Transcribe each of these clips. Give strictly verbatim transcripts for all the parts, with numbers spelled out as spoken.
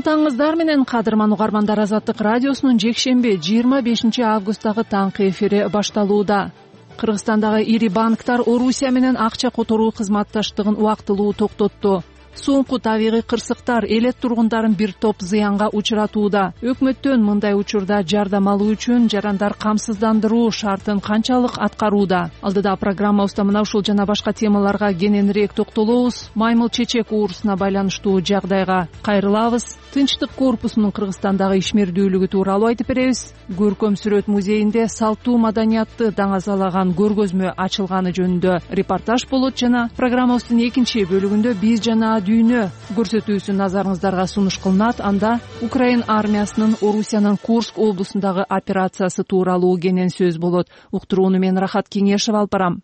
тааңыңыздар менен кадырман угармандар, Азаттык радиосунун жекшемби жыйырма бешинчи августтагы таңкы эфири башталууда. Кыргызстандагы ири банктар Орусия менен акча которуу кызматташтыгын убактылуу токтотту. Соңку табигый кырсыктар элет тургундарын бир топ зыянга учуратууда. Өкмөттөн мындай учурда жардам алуу үчүн жарандар камсыздандыруу шартын канчалык аткарууда? Алдыда программабызда мына ушул жана башка темаларга кененирээк токтолобуз. Маймыл чечек оорусуна байланыштуу жагдайга кайрылабыз. Тынчтык корпусунун Кыргызстандагы ишмердүүлүгү тууралуу айтып беребиз. Көркөм сүрөт музейинде салтуу маданиятты даңазалаган көргөзмө ачылганы жөнүндө репортаж болот жана программабыздын экинчи бөлүгүндө биз жана дүйнө көрсөтүүсү назарыңыздарга сунуш кылынат. Анда Украин армиясынын Орусиянын Курск облусундагы операциясы тууралуу кенен сөз болот. Уктурууну мен Рахат Кеңешев алып барам.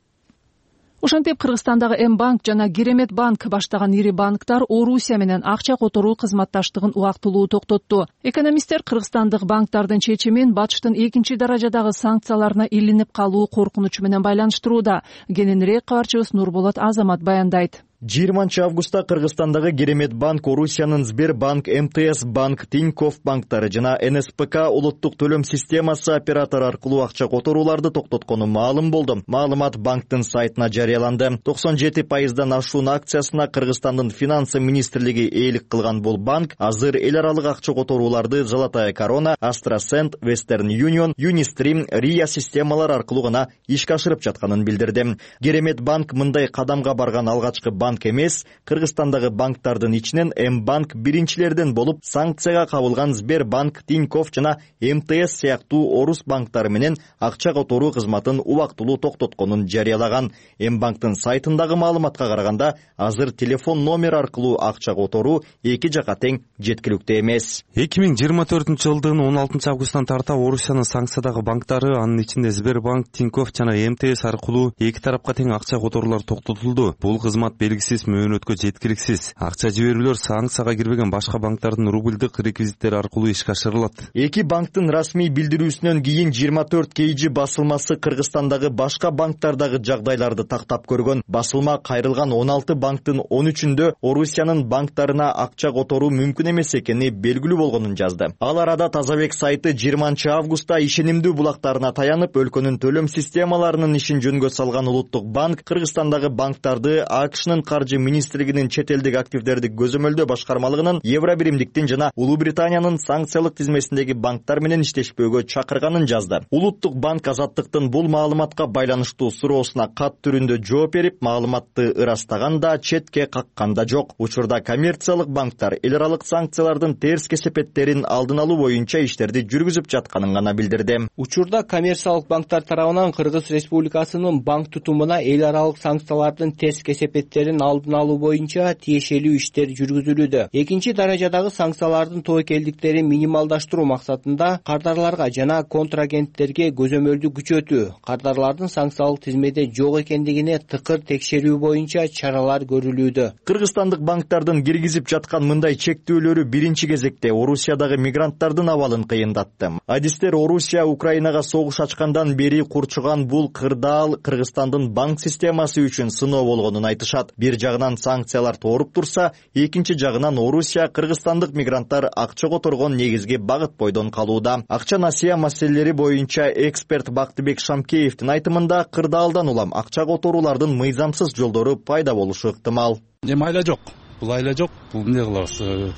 Ошентип Кыргызстандагы М-банк жана Керемет банк баштаган ири банктар Орусия менен акча которуу кызматташтыгын убактылуу токтотту. Экономисттер кыргызстандык банктардын чечимин Батыштын экинчи даражадагы санкцияларына илинип калуу коркунучу менен байланыштырууда. Кененирээк кабарчыбыз Нурболот Азамат баяндайт. жыйырманчы августта Кыргызстандагы Керемет банк, Орусиянын Сбербанк, МТС банк, Тинькофф банктары жана эн эс пэ ка улуттук төлөм системасы оператору аркылуу акча которууларды токтоткону маалым болду. Маалымат банктын сайтына жарыяланды. токсон жети пайыздан ашуун акциясына Кыргызстандын финансы министрлиги ээлик кылган бул банк азыр эл аралык акча которууларды Золотая корона, Астрасент, Вестерн Юнион, Юнистрим, Рия системалар аркылуу гана ишке ашырып жатканын билдирди. Керемет банк мындай кадамга барган алгачкы банк банк эмес. Кыргызстандагы банктардын ичинен М-банк биринчилерден болуп, санкцияга кабылган Сбербанк, Тинькофф жана эм тэ эс сыяктуу орус банктары менен акча которуу кызматын убактылуу токтотконун жарыялаган. М-банктын сайтындагы маалыматка караганда, азыр телефон номер аркылуу акча которуу эки жака тең жеткиликтүү эмес. эки миң жыйырма төртүнчү жылдын он алтынчы августтан тарта Орусиянын санкциядагы банктары, анын ичинде Сбербанк, Тинькофф жана эм тэ эс аркылуу эки тарапка тең акча которуулар токтотулду. Бул кызмат белгисиз мөөнөткө жеткиликсиз. Акча жиберүүлөр санкцияга кирбеген башка банктардын рубльдык реквизиттери аркылуу ишке ашырылат. Эки банктын расмий билдирүүсүнөн кийин жыйырма төрт кей жи басылмасы Кыргызстандагы башка банктардагы жагдайларды тактап көргөн. Басылма кайрылган он алты банктын он үчүндө Орусиянын банктарына акча которуу мүмкүн эмес экени белгилүү болгонун жазды. Ал арада Тазабек сайты жыйырманчы августта ишенимдүү булактарына таянып, өлкөнүн төлөм системаларынын ишин жөнгө салган улуттук банк Кыргызстандагы банктарды АКШнын каржы министрлигинин чет элдик активдерди көзөмөлдөө башкармалыгынын, Евробиримдиктин жана Улуу Британиянын санкциялык тизмесиндеги банктар менен иштешпөөгө чакырганын жазды. Улуттук банк Азаттыктын бул маалыматка байланыштуу суроосуна кат түрүндө жооп берип, маалыматты ырастаганда, четке каккан да жок. Учурда коммерциялык банктар эл аралык санкциялардын терс кесепеттерин алдын алуу боюнча иштерди жүргүзүп жатканын гана билдирди. Учурда коммерциялык банктар тарабынан Кыргыз Республикасынын банк тутумуна эл аралык санкциялардын терс кесепеттерин алдын алуу боюнча тиешелүү иштер жүргүзүлүүдө. Экинчи даражадагы санкциялардын тобокелдиктерин минималдаштыруу максатында кардарларга жана контрагенттерге көзөмөлдү күчөтүү, кардарлардын санкциялык тизмеде жок экендигине тыкыр текшерүү боюнча чаралар көрүлүүдө. Кыргызстандык банктардын киргизип жаткан мындай чектөөлөрү биринчи кезекте Орусиядагы мигранттардын абалын кыйындатты. Адистер Орусия Украинага согуш ачкандан бери курчуган бул кырдаал Кыргызстандын банк системасы үчүн сыноо болгонун айтышат. Бир жагынан санкциялар тооруп турса, экинчи жагынан Орусия кыргызстандык мигранттар акча которгон негизги багыт бойдон калууда. Акча насыя маселелери боюнча эксперт Бактыбек Шамкеевдин айтымында, кырдаалдан улам акча которуулардын мыйзамсыз жолдору пайда болушу ыктымал. Эми айла жок. Бул айла жок. Бул эмне кылабыз?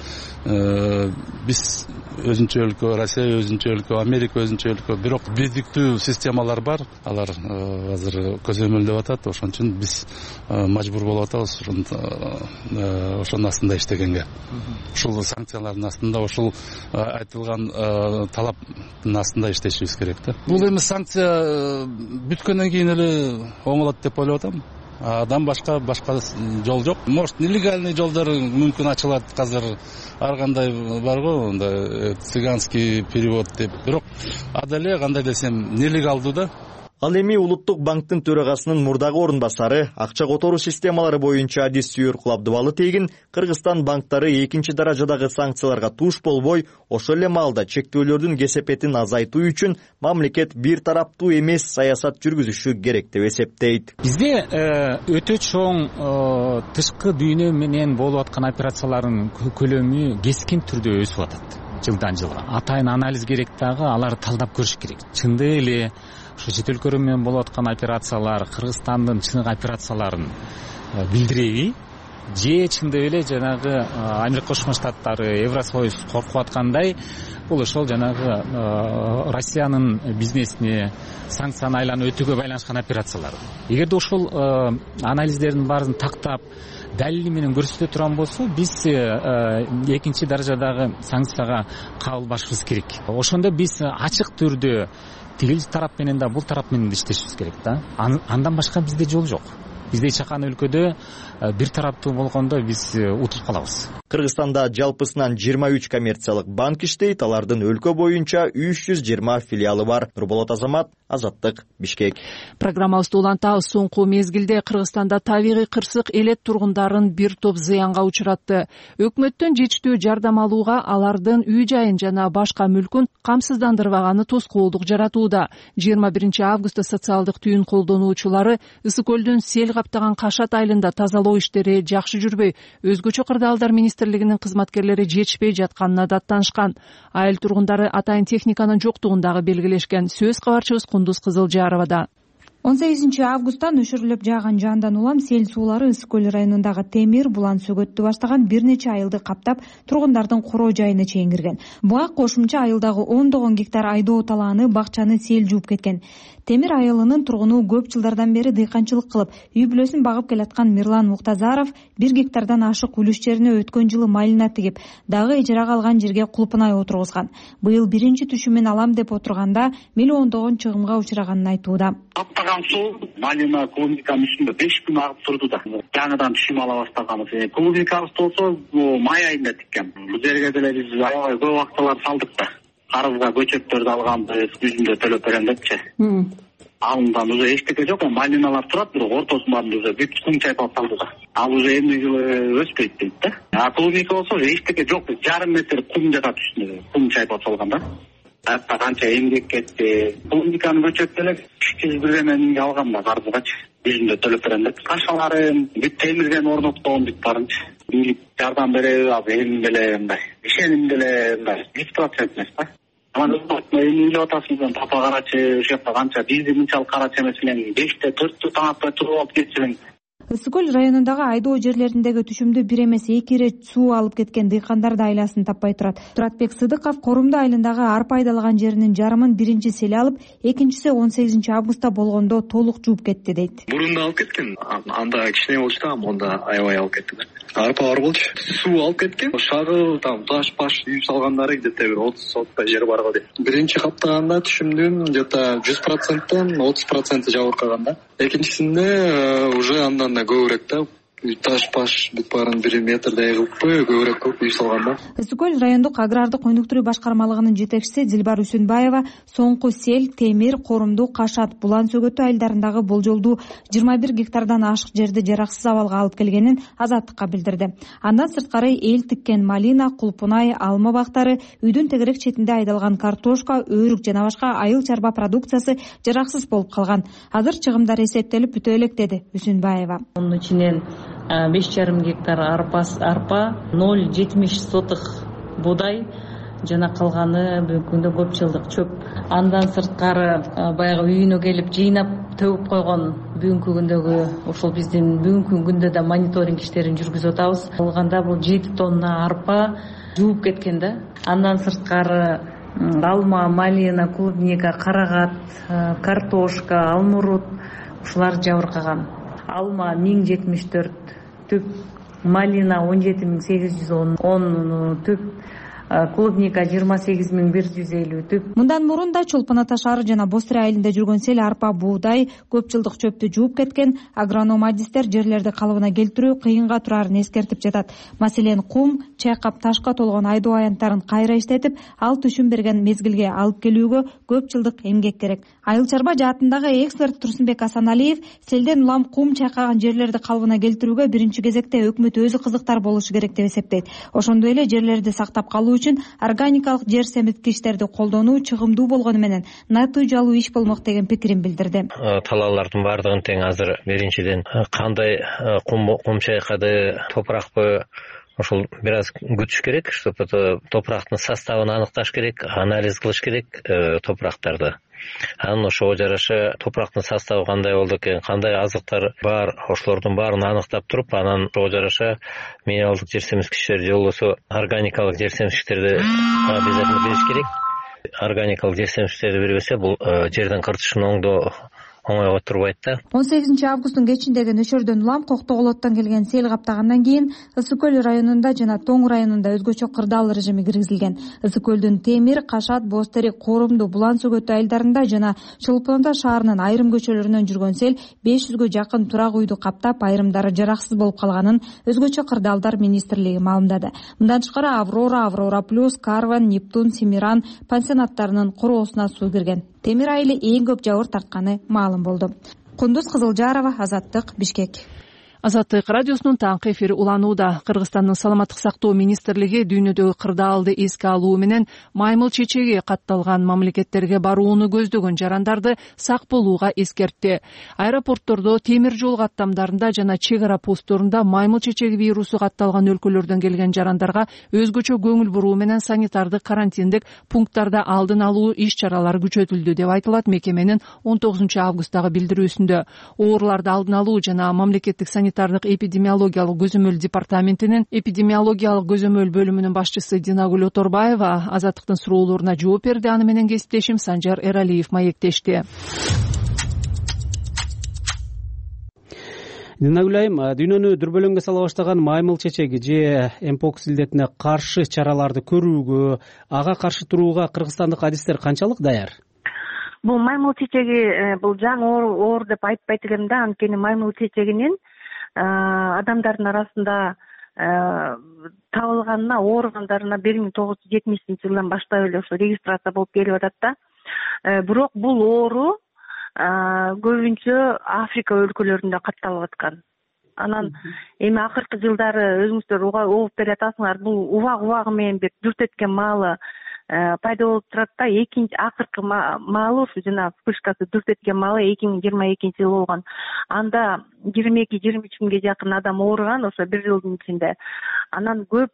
Биз өзүнчө өлкө, Россия өзүнчө өлкө, Америка өзүнчө өлкө, бирок бирдиктүү системалар бар. Алар азыр көзөмөлдөп атат. Ошон үчүн биз мажбур болуп атабыз ошонун астында иштегенге. Ушул санкциялардын астында, ушул айтылган талаптын астында иштешибиз керек да. Бул эми санкция бүткөндөн кийин эле оңолот деп ойлоп атам. Адам башка башка жол жок. Может, нелегальный жолдор мүмкүн ачылат азыр. Ар кандай барго, онда цыганский перевод деп. Бирок ада эле кандай десем, нелегалдуу да. Ал эми Улуттук банктын төрагасынын мурдагы орун басары акча которуу системалары боюнча Дистүйүр Кулабдыбалы тегин Кыргызстан банктары экинчи даражадагы санкцияларга туш болбой, ошол эле маалда чектөөлөрдүн кесепетин азайтуу үчүн мамлекет бир тараптуу эмес саясат жүргүзүшү керек деп эсептейт. Бизде өтө чоң тышкы дүйнө менен болуп аткан операциялардын көлөмү кескин түрдө өсүп атат жылдан жылга. Атайын анализ керек дагы, аларды талдап көрүш керек. Чындык эле ушу чет өлкөлөр менен болуп аткан операциялар Кыргызстандын чыныгы операцияларын билдиреби? Же чындык эле жанагы Америка Кошмо Штаттары, Евросоюз коркуп аткандай, бул ошол жанагы Россиянын бизнесине санкцияны айланып өтүүгө байланышкан операциялар. Эгерде ошол анализдердин баарын тактап, далили менен көрсөтө турган болсо, биз экинчи даражадагы санкцияга кабыл башыбыз керек. Ошондо биз ачык түрдө тигил тарап менен да, бул тарап менен да иштешибиз керек да. Андан башка бизде жол жок. Бизде чакан өлкөдө бир тараптуу болгондо биз утуп калабыз. Кыргызстанда жалпысынан жыйырма үч коммерциялык банк иштейт, алардын өлкө боюнча үч жүз жыйырма филиалы бар. Нурболот Азамат, Азаттык, Бишкек. Программабызды улантабыз. Соңку мезгилде Кыргызстанда табигый кырсык элет тургундарын бир топ зыянга учуратты. Өкмөттөн жетиштүү жардам алууга алардын үй жайын жана башка мүлкүн камсыздандырбаганы тоскоолдук жаратууда. жыйырма биринчи августта социалдык түйүн колдонуучулары Ысык көлдүн сел каптаган Кашат айылында тазалоо иштери жакшы жүрбөй, өзгөчө кырдаалдар министрлигинин кызматкерлери жетишпей жатканына даттанышкан. Айыл тургундары атайын техниканын жоктугундагы белгилешкен. Сөз кабарчыбыз Кундуз Кызылжаровада. он сегизинчи августтан өшүрүлүп жааган жандан улам сел суулары Ысык көл районундагы Темир, Булан сөгөттү баштаган бир нече айылды каптап, тургундардын короо жайына чейин кирген. Буга кошумча айылдагы ондогон гектар айдоо талааны, бакчаны сел жууп кеткен. Темир айылынын тургуну көп жылдардан бери дыйканчылык кылып, үй бүлөсүн багып келаткан Мирлан Муктазаров бир гектардан ашык үлүш жерине өткөн жылы малина тигип, дагы ижарага алган жерге кулпунай отургузган. Быйыл биринчи түшүмүн алам деп отурганда миллиондогон чыгымга учураганын айтууда. Каптаган суу малина, клубниканын үстүндө беш күн агып турду да. Жаңыдан түшүм ала баштаганбыз. Клубникабыз болсо май айында тиккен. Бул жерге деле биз аябай көп акчалар салдык да. Карызга көчөттөрдү алганбыз, жүзүндө төлөп берем депчи. Алындан уже эчтеке жок, малиналар турат, бирок ортосунан уже бүт кум чайпап калды да. Ал уже эмне жылы өспөйт дейт да. А клубника болсо эчтеке жок, жарым метр кум жатат үстүндө, кум чайпап салган да. Атта канча эмгек кетти. Клубниканын көчөттөрү үч жүз бирдемени алгам да карызгачы. Жүзүндө төлөп берем деп. Кашаларын бүт темирден орноткон бүт барынчы. Бийлик жардам береби, ал эми деле мындай. Ишеним деле мындай жүз процент эмес да. Анан эми ойлоп атасың, папа карачы, ошол жакта канча бизди мынчалык карачы эмес элең, беште төрттү таң атпай туруп алып кетсең. Ысык көл районундагы айдоо жерлериндеги түшүмдү бир эмес эки ирет суу алып кеткен дыйкандар да айласын таппай турат. Туратбек Сыдыков Корумду айылындагы арпа айдалган жеринин жарымын биринчи сел алып, экинчиси он сегизинчи августта болгондо толук жууп кетти дейт. Бурунда алып кеткен, анда кичине болчу да, монда аябай алып кетти да. Арпа бар болчу, суу алып кеткен. Шагы там таш паш үйүп салгандары где-то бир отуз отуз жер бар го дейт. Биринчи каптаганда түшүмдүн где-то жүз проценттен отуз проценти жабыркаган да. Экинчисинде уже андан да көбүрөөк да. Таш паш бүт баарын бир метрдей кылып көбүрөөк кылып үй салган да. Ысык көл райондук агрардык өнүктүрүү башкармалыгынын жетекчиси Дилбар Үсүнбаева соңку сел, Темир, Корумду, Кашат, Булан сөгөтү айылдарындагы болжолдуу жыйырма бир гектардан ашык жерди жараксыз абалга алып келгенин Азаттыкка билдирди. Андан сырткары эл тиккен малина, кулпунай, алма бактары, үйдүн тегерек четинде айдалган картошка, өрүк жана башка айыл чарба продукциясы жараксыз болуп калган. Азыр чыгымдар эсептелип бүтө элек, деди Үсүнбаева. Мунун ичинен беш жарым гектар арпа, арпа ноль жетимиш сотых будай жана калганы бүгүнкү күндө көп жылдык чөп. Андан сырткары баягы үйүнө келип жыйнап төгүп койгон бүгүнкү күндөгү ошол биздин бүгүнкү күндө да мониторинг иштерин жүргүзүп атабыз. Алганда бул жети тонна арпа жууп кеткен да. Андан сырткары алма, малина, клубника, карагат, картошка, алмурут ушулар жабыркаган. Алма миң жетимиш төрт түп, малина он жети миң сегиз жүз он түп, клубника жыйырма сегиз миң бир жүз элүү түп. Мындан мурун да Чолпон Ата шаары жана Бостыра айылында жүргөн сел арпа, буудай, көп жылдык чөптү жууп кеткен. Агроном адистер жерлерди калыбына келтирүү кыйынга турарын эскертип жатат. Маселен, кум, чайкап ташка толгон айдоо аянттарын кайра иштетип, ал түшүм берген мезгилге алып келүүгө көп жылдык эмгек керек. Айыл чарба жаатындагы эксперт Турсунбек Асаналиев селден улам кум чайкаган жерлерди калыбына келтирүүгө биринчи кезекте өкмөт өзү кызыктар болушу керек деп эсептейт. Ошондой эле жерлерди сактап калуу үчүн органикалык жер семирткичтерди колдонуу чыгымдуу болгону менен натыйжалуу иш болмок деген пикирин билдирди. Талаалардын баардыгын тең азыр биринчиден кандай кум чайкады, топуракпы, ошол бир аз күтүш керек, чтобы топурактын составын аныкташ керек, анализ кылыш керек топурактарды. Анан ошого жараша топурактын составы кандай болду экен, кандай азыктар бар, ошолордун баарын аныктап туруп, анан ошого жараша минералдык жер семирткичтер же болбосо органикалык жер семирткичтерди обязательно бериш керек. Органикалык жер семирткичтерди бербесе, бул жердин кыртышын оңдоо оңойго турбайт да. он сегизинчи августтун кечиндеги нөшөрдөн улам Коктоголоттон келген сел каптагандан кийин Ысык көл районунда жана Тоң районунда өзгөчө кырдаал режими киргизилген. Ысык көлдүн Темир, Кашат, Бозтерек, Коорумду, Булан сөгөтү айылдарында жана Чолпондо шаарынын айрым көчөлөрүнөн жүргөн сел беш жүзгө жакын турак үйдү каптап, айрымдары жараксыз болуп калганын өзгөчө кырдаалдар министрлиги маалымдады. Мындан тышкары Аврора, Аврора плюс, Карван, Нептун, Семиран пансионаттарынын короосуна суу кирген. Темир айылы эң көп жабыр тартканы маалым болду. Кундуз Кызылжарова, Азаттык, Бишкек. Азаттык радиосунун таңкы эфири уланууда. Кыргызстандын саламаттык сактоо министрлиги дүйнөдөгү кырдаалды эске алуу менен маймыл чечеги катталган мамлекеттерге барууну көздөгөн жарандарды сак болууга эскертти. Аэропорттордо, темир жол каттамдарында жана чек ара постторунда маймыл чечеги вирусу катталган өлкөлөрдөн келген жарандарга өзгөчө көңүл буруу менен санитардык карантиндик пункттарда алдын алуу иш чаралары күчөтүлдү деп айтылат мекеменин он тогузунчу августтагы билдирүүсүндө. Ооруларды алдын алуу жана мамлекеттик санитардык эпидемиологиялык көзөмөл департаментинин эпидемиологиялык көзөмөл бөлүмүнүн башчысы Динагүл Оторбаева Азаттыктын суроолоруна жооп берди. Аны менен кесиптешим Санжар Эралиев маектешти. Динагүл айым, дүйнөнү дүрбөлөңгө сала баштаган маймыл чечеги же мпокс илдетине каршы чараларды көрүүгө, ага каршы турууга кыргызстандык адистер канчалык даяр? Бул маймыл чечеги бул жаңы оор деп айтпайт элем да, анткени маймыл чечегинин адамдардын арасында табылганына, ооругандарына бир миң тогуз жүз жетимишинчи жылдан баштап эле ошо регистрация болуп келип атат да. Бирок бул оору көбүнчө Африка өлкөлөрүндө катталып аткан. Анан эми акыркы жылдары өзүңүздөр угуп бере атасыңар, бул убак убагы менен бир дүрт эткен маалы пайда болуп турат да. Экинчи акыркы маалы ушу жана вспышкасы дүрт эткен маалы эки миң жыйырма экинчи жылы болгон. Анда жыйырма эки жыйырма үч миңге жакын адам ооруган ошо бир жылдын ичинде. Анан көп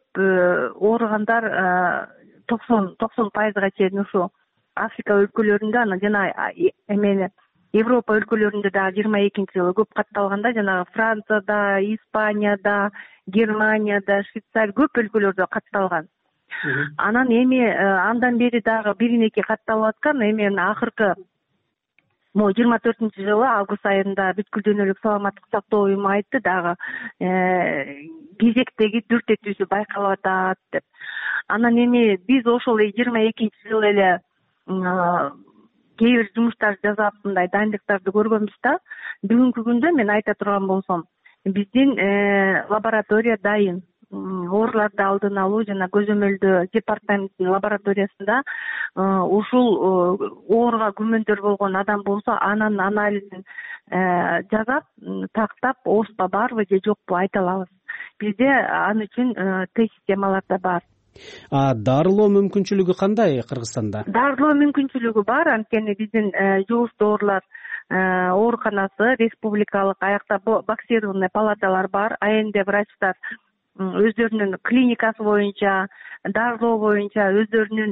ооругандар токсон токсон пайызга чейин ушу Африка өлкөлөрүндө, анан жана эме Европа өлкөлөрүндө дагы жыйырма экинчи жылы көп катталганда, жана Францияда, Испанияда, Германияда, Швейцария көп өлкөлөрдө катталган. Анан эми андан бери дагы биринеки катталып аткан. Эми акыркы могу жыйырма төртүнчү жылы август айында бүткүл дүйнөлүк саламаттык сактоо уюму айтты дагы кезектеги дүрт этүүсү байкалып атат деп. Анан эми биз ошол жыйырма экинчи жылы эле кээ бир жумуштар жасап мындай дайындыктарды көргөнбүз да. Бүгүнкү күндө мен айта турган болсом, биздин лаборатория дайын. Ооруларды алдын алуу жана көзөмөлдөө департаментинин лабораториясында ушул ооруга күмөндөр болгон адам болсо, анын анализин жасап, тактап, ооруба барбы же жокпу айта алабыз. Бизде аны үчүн тест системалар да бар. А дарылоо мүмкүнчүлүгү кандай Кыргызстанда? Дарылоо мүмкүнчүлүгү бар, анткени биздин жугуштуу оорулар ооруканасы, республикалык аякта боксированный палаталар бар. А энде врачтар өздөрүнүн клиникасы боюнча, дарылоо боюнча өздөрүнүн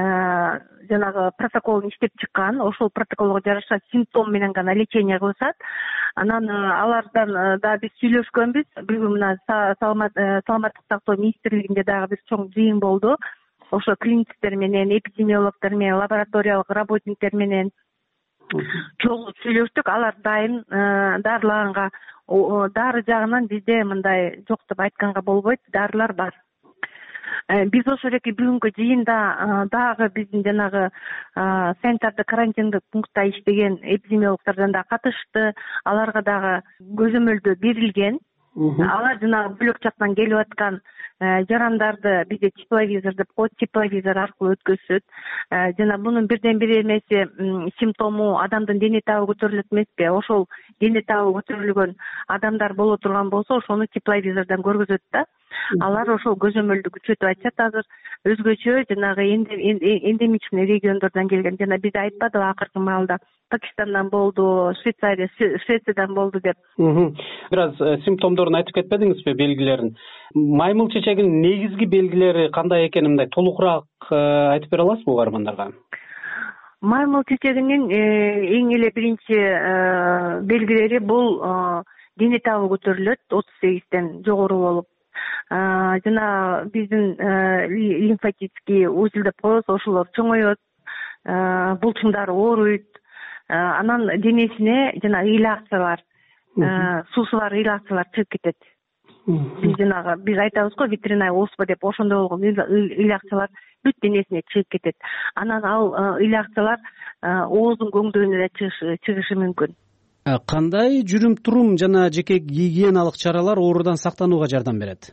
жанагы протоколун иштеп чыккан. Ошол протоколго жараша симптом менен гана лечение кылышат. Анан алардан да биз сүйлөшкөнбүз. Бүгүн мына саламаттык сактоо министрлигинде дагы бир чоң жыйын болду. Ошо клиниктер менен, эпидемиологдор менен, лабораториялык работниктер менен чогуу сүйлөштүк. Алар дайым дарылаганга, дары жагынан бизде мындай жок деп айтканга болбойт, дарылар бар. Биз ошол эки бүгүнкү жыйында дагы биздин жанагы санитардык карантиндик пунктта иштеген эпидемиологдордон да катышты. Аларга дагы көзөмөлдөө берилген. алар жанагы бөлөк жактан келип аткан жарандарды бизде тепловизор деп коет, тепловизор аркылуу өткөзүшөт. Жана мунун бирден бир эмеси симптому адамдын дене табы көтөрүлөт эмеспи? Ошол дене табы көтөрүлгөн адамдар боло турган болсо, ошону тепловизордон көргөзөт да. Алар ошол көзөмөлдү күчөтүп айтышат азыр. Өзгөчө жанагы эндемичный региондордон келген, жана бизде айтпадыбы акыркы маалда Пакистандан болду, Швейцария, Швециядан болду деп. Бир аз симптомдорун айтып кетпедиңизби, белгилерин? Маймыл чечегинин негизги белгилери кандай экенин мындай толугураак айтып бере аласызбы угармандарга? Маймыл чечегинин эң эле биринчи белгилери бул дене табы көтөрүлөт, отуз сегизден жогору болуп. Жана биздин лимфатический узел деп коебуз, ошолор чоңоет, булчуңдары ооруйт. Анан денесине жана ыйлакчалар, суусу бар ыйлакчалар чыгып кетет. Биз жанагы биз айтабыз го ветеринарий оспа деп, ошондой болгон ыйлакчалар бүт денесине чыгып кетет. Анан ал ыйлакчалар ооздун көңдөйүнө да чыгышы мүмкүн. Кандай жүрүм-турум жана жеке гигиеналык чаралар оорудан сактанууга жардам берет?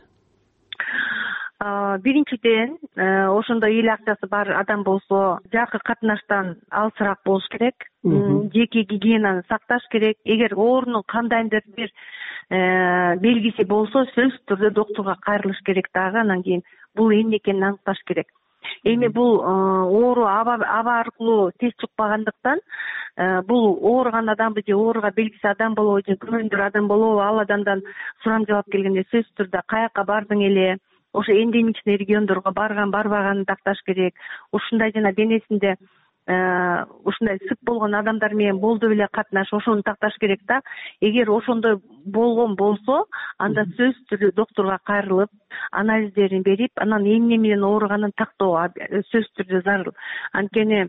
Биринчиден, ошондой ыйлакчасы бар адам болсо, жакын катнаштан алысыраак болуш керек. Жеке гигиенаны сакташ керек. Эгер оорунун кандайдыр бир белгиси болсо, сөзсүз түрдө доктурга кайрылыш керек дагы. Анан кийин бул эмне экенин аныкташ керек. Эми бул оору аба аркылуу тез чыкпагандыктан, бул ооруган адамбы же ооруга белгиси адам болобу же күмөндөр адам болобу, ал адамдан сурам жаап келгенде сөзсүз түрдө каяка бардың эле, ошо эндемичный региондорго барган барбаганын такташ керек. Ушундай жана денесинде ушундай сып болгон адамдар менен болду беле катнаш, ошону такташ керек да. Эгер ошондой болгон болсо, анда сөзсүз түрдө доктурга кайрылып, анализдерин берип, анан эмне менен ооруганын тактоо сөзсүз түрдө зарыл. Анткени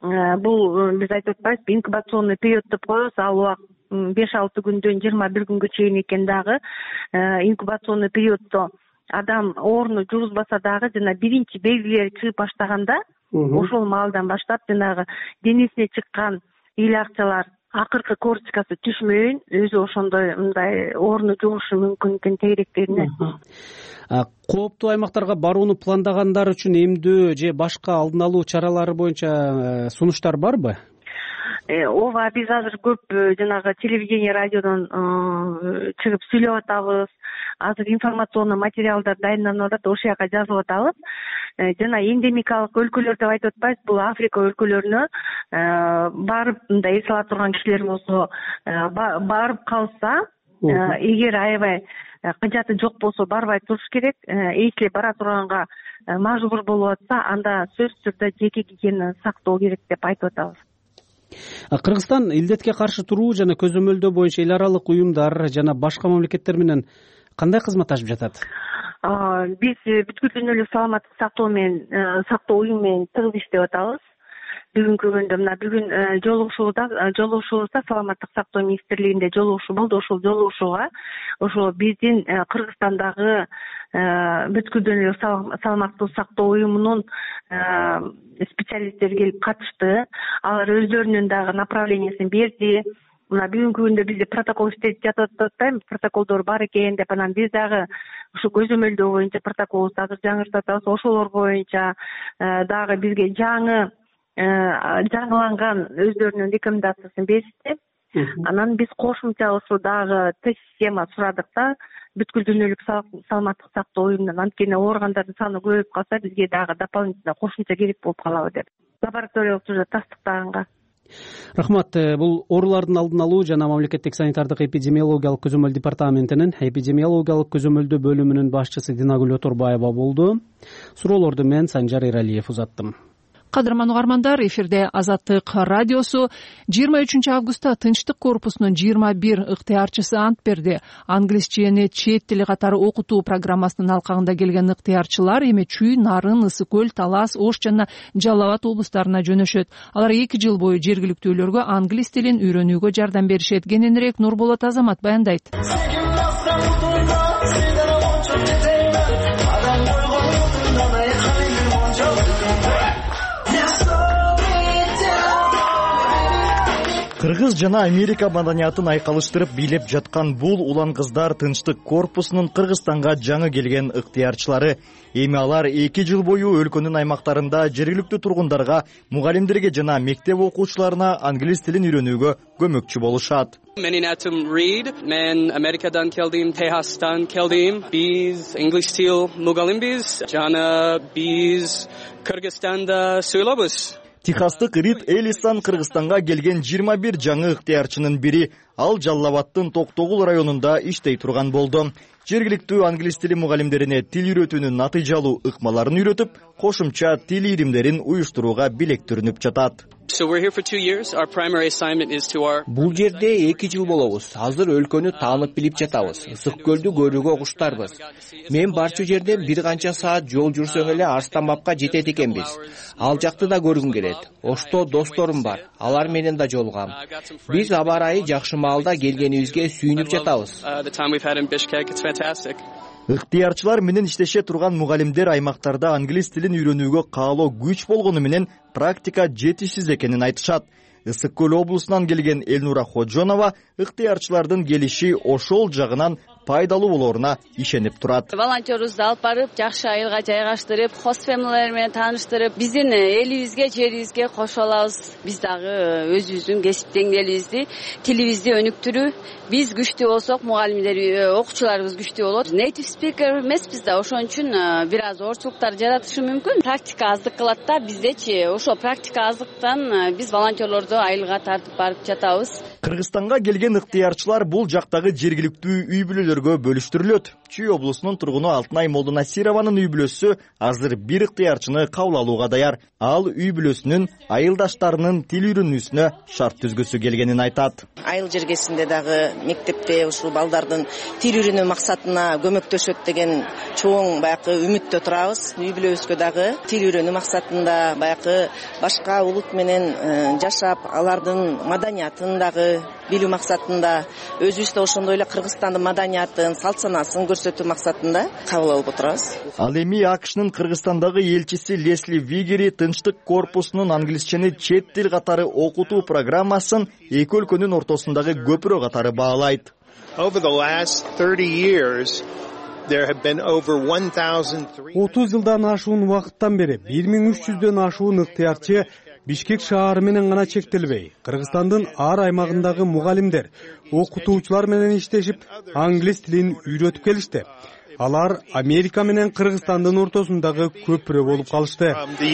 бул биз айтып атпайбызбы, инкубационный период деп коебуз, ал убак беш алты күндөн жыйырма бир күнгө чейин экен дагы. Инкубационный периоддо адам ооруну жугузбаса дагы жана биринчи белгилери чыгып баштаганда, ошол маалдан баштап жанагы денесине чыккан ыйлакчалар акыркы корочкасы түшмөйүн, өзү ошондой мындай ооруну жугушу мүмкүн экен тегеректерине. Кооптуу аймактарга барууну пландагандар үчүн эмдөө же башка алдын алуу чаралары боюнча сунуштар барбы? Ооба, биз азыр көп жанагы телевидение, радиодон чыгып сүйлөп атабыз. Азыр информационный материалдар дайындалып атат, ошол жака жазылып атабыз. Жана эндемикалык өлкөлөр деп айтып атпайбыз, бул Африка өлкөлөрүнө барып мындай эс ала турган кишилер болсо, барып калса, эгер аябай кыжаты жок болсо барбай туруш керек. Эсиле бара турганга мажбур болуп атса, анда сөзсүз түрдө жеке гигиенаны сактоо керек деп айтып атабыз. Кыргызстан илдетке каршы туруу жана көзөмөлдөө боюнча эл аралык уюмдар жана башка мамлекеттер менен кандай кызматташып жатат? Биз бүткүл дүйнөлүк саламаттык сактоо менен сактоо уюму менен тыгыз иштеп атабыз. Бүгүнкү күндө мына бүгүн жолугушууда жолугушуубузда саламаттык сактоо министрлигинде жолугушуу болду. Ошол жолугушууга ошо биздин Кыргызстандагы бүткүл дүйнөлүк саламаттык сактоо уюмунун специалисттери келип катышты. Алар өздөрүнүн дагы направлениясын берди. Мына бүгүнкү күндө бизде протокол иштеп жатат атпайбы, протоколдор бар экен деп, анан биз дагы ушу көзөмөлдөө боюнча протоколубузду азыр жаңыртып атабыз. Ошолор боюнча дагы бизге жаңы жаңыланган өздөрүнүн рекомендациясын беришти. Анан биз кошумча ошо дагы тест система сурадык да, бүткүл дүйнөлүк саламаттык сактоо уюмунан. Анткени ооругандардын саны көбөйүп калса, бизге дагы дополнительно кошумча керек болуп калабы деп. Лабораториялык түрдө тастыктаганга. Рахмат. Бул оорулардын алдын алуу жана мамлекеттик санитардык эпидемиологиялык көзөмөл департаментинин эпидемиологиялык көзөмөлдөө бөлүмүнүн башчысы Динагүл Оторбаева болду. Суроолорду мен Санжар Эралиев узаттым. Кадырман угармандар, эфирде Азаттык радиосу. жыйырма үчүнчү августта Тынчтык корпусунун жыйырма бир ыктыярчысы ант берди. Англис жана чет тили катары окутуу программасынын алкагында келген ыктыярчылар эми Чүй, Нарын, Ысык көл, Талас, Ош жана Жалал Абад облустарына жөнөшөт. Алар эки жыл бою жергиликтүүлөргө англис тилин үйрөнүүгө жардам беришет. Кененирээк Нурболот Азамат баяндайт. Кыргыз Кыргыз жана Америка маданиятын айкалыштырып бийлеп жаткан бул улан кыздар тынчтык корпусунун Кыргызстанга жаңы келген ыктыярчылары. Эми алар эки жыл бою өлкөнүн аймактарында жергиликтүү тургундарга, мугалимдерге жана мектеп окуучуларына англис тилин үйрөнүүгө көмөкчү болушат. Менин атым Рид, мен Америкадан келдим, Техастан келдим. Биз англис тил мугалимбиз жана биз Кыргызстанда сүйлөбүз. Техастык Рид Элистан Кыргызстанга келген жыйырма бир жаңы ыктыярчынын бири. Ал Жалал Абадтын Токтогул районунда иштей турган болду. Жергиликтүү англис тили мугалимдерине тил үйрөтүүнүн натыйжалуу ыкмаларын үйрөтүп, кошумча тил ийримдерин уюштурууга белектүрүнүп жатат. Бул жерде эки жыл болобуз. Азыр өлкөнү таанып билип жатабыз. Ысык көлдү көрүүгө куштарбыз. Мен барчу жерден бир канча саат жол жүрсөң эле Арстанбабка жетет экенбиз. Ал жакты да көргүм келет. Ошто досторум бар. Алар менен да жолугам. Биз аба ырайы жакшы маалда келгенибизге сүйүнүп жатабыз. Ыктыярчылар менен иштеше турган мугалимдер аймактарда англис тилин үйрөнүүгө каалоо күч болгону менен практика жетишсиз экенин айтышат. Ысык көл облусунан келген Элнура Ходжонова ыктыярчылардын келиши ошол жагынан пайдалуу болоруна ишенип турат. Волонтерубузду алып барып, жакшы айылга жайгаштырып, хост фэмилилер менен тааныштырып, биздин элибизге, жерибизге кошо алабыз. Биз дагы өзүбүздүн кесип деңгээлибизди, тилибизди өнүктүрүү, биз күчтүү болсок, мугалимдер, окуучуларыбыз күчтүү болот. Native speaker эмеспиз да, ошон үчүн бир аз орчулуктар жаратышы мүмкүн. Практика аздык кылат да, биздечи ошо практика аздыктан биз волонтерлорду айылга тартып барып жатабыз. Кыргызстанга келген ыктыярчылар бул жактагы жергиликтүү үй бүлөлөргө бөлүштүрүлөт. Чүй облусунун тургуну Алтынай Молдонасированын үй бүлөсү азыр бир ыктыярчыны кабыл алууга даяр. Ал үй бүлөсүнүн айылдаштарынын тил үйрөнүүсүнө шарт түзгүсү келгенин айтат. Айыл жергесинде дагы мектепте ушул балдардын тил үйрөнүү максатына көмөктөшөт деген чоң баягы үмүттө турабыз. Үй бүлөбүзгө дагы тил үйрөнүү максатында баягы башка улут менен жашап, алардын маданиятын дагы билүү максатында, өзүбүз да ошондой эле Кыргызстандын маданиятын, салт санаасын көрсөтүү максатында кабыл алып отурабыз. Ал эми АКШнын Кыргызстандагы элчиси Лесли Вигери тынчтык корпусунун англисчени чет тил катары окутуу программасын эки өлкөнүн ортосундагы көпүрө катары баалайт. отуз жылдан ашуун убакыттан бери бир миң үч жүздөн ашуун ыктыярчы Бишкек шаары менен гана чектелбей, Кыргызстандын ар аймагындагы мугалимдер, окутуучулар менен иштешип, англис тилин үйрөтүп келишти. Алар Америка менен Кыргызстандын ортосундагы көпүрө болуп калышты.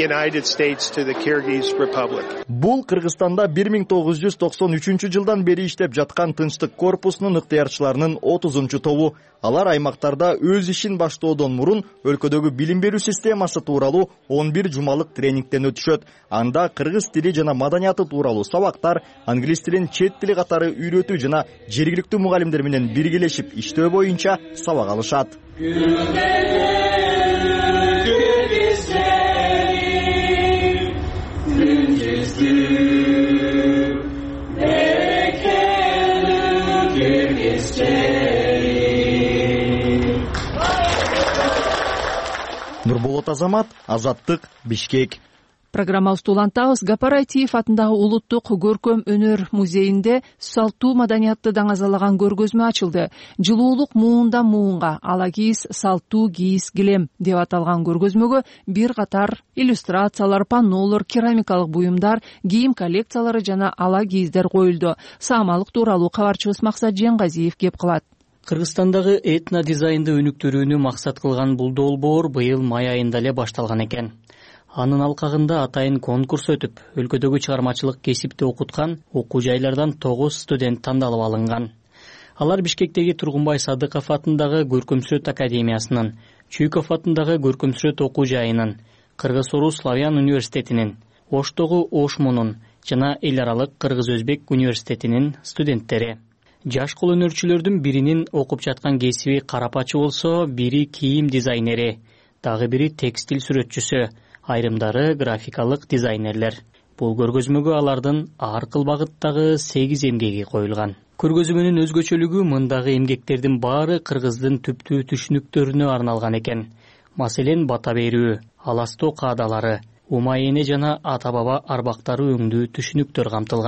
Бул Кыргызстанда бир миң тогуз жүз токсон үчүнчү жылдан бери иштеп жаткан тынчтык корпусунун ыктыярчыларынын отузунчу тобу. Алар аймактарда өз ишин баштоодон мурун өлкөдөгү билим берүү системасы тууралуу он бир жумалык тренингден өтүшөт. Анда кыргыз тили жана маданияты тууралуу сабактар, англис тилин чет тили катары үйрөтүү жана жергиликтүү мугалимдер менен биргелешип иштөө боюнча сабак алышат. Нурболот Азамат, Азаттык, Бишкек. Программабызды улантабыз. Гапар Айтиев атындагы улуттук көркөм өнөр музейинде салттуу маданиятты даңазалаган көргөзмө ачылды. Жылуулук муундан муунга, ала кийиз, салттуу кийиз килем деп аталган көргөзмөгө бир катар иллюстрациялар, паннолор, керамикалык буюмдар, кийим коллекциялары жана ала кийиздер коюлду. Саамалык тууралуу кабарчыбыз Максат Жеңгазиев кеп кылат. Кыргызстандагы этно дизайнды өнүктүрүүнү максат кылган бул долбоор быйыл май айында эле башталган экен. Анын алкагында атайын конкурс өтүп, өлкөдөгү чыгармачылык кесипти окуткан окуу жайлардан тогуз студент тандалып алынган. Алар Бишкектеги Тургунбай Садыков атындагы Көркөмсүрөт академиясынын, Чүйков атындагы Көркөмсүрөт окуу жайынын, Кыргыз-Орус славян университетинин, Оштогу Ошмунун жана эл аралык Кыргыз-Өзбек университетинин студенттери. Жаш кол өнөрчүлөрдүн биринин окуп жаткан кесиби карапачы болсо, бири кийим дизайнери, дагы бири текстиль сүрөтчүсү, айрымдары графикалык дизайнерлер. Бул көргөзмөгө алардын ар кыл багыттагы сегиз эмгеги коюлган. Көргөзмөнүн өзгөчөлүгү мындагы эмгектердин баары кыргыздын түптүү түшүнүктөрүнө арналган экен. Маселен, бата берүү, аластоо каадалары, умай эне жана ата баба арбактары өңдүү түшүнүктөр камтылган.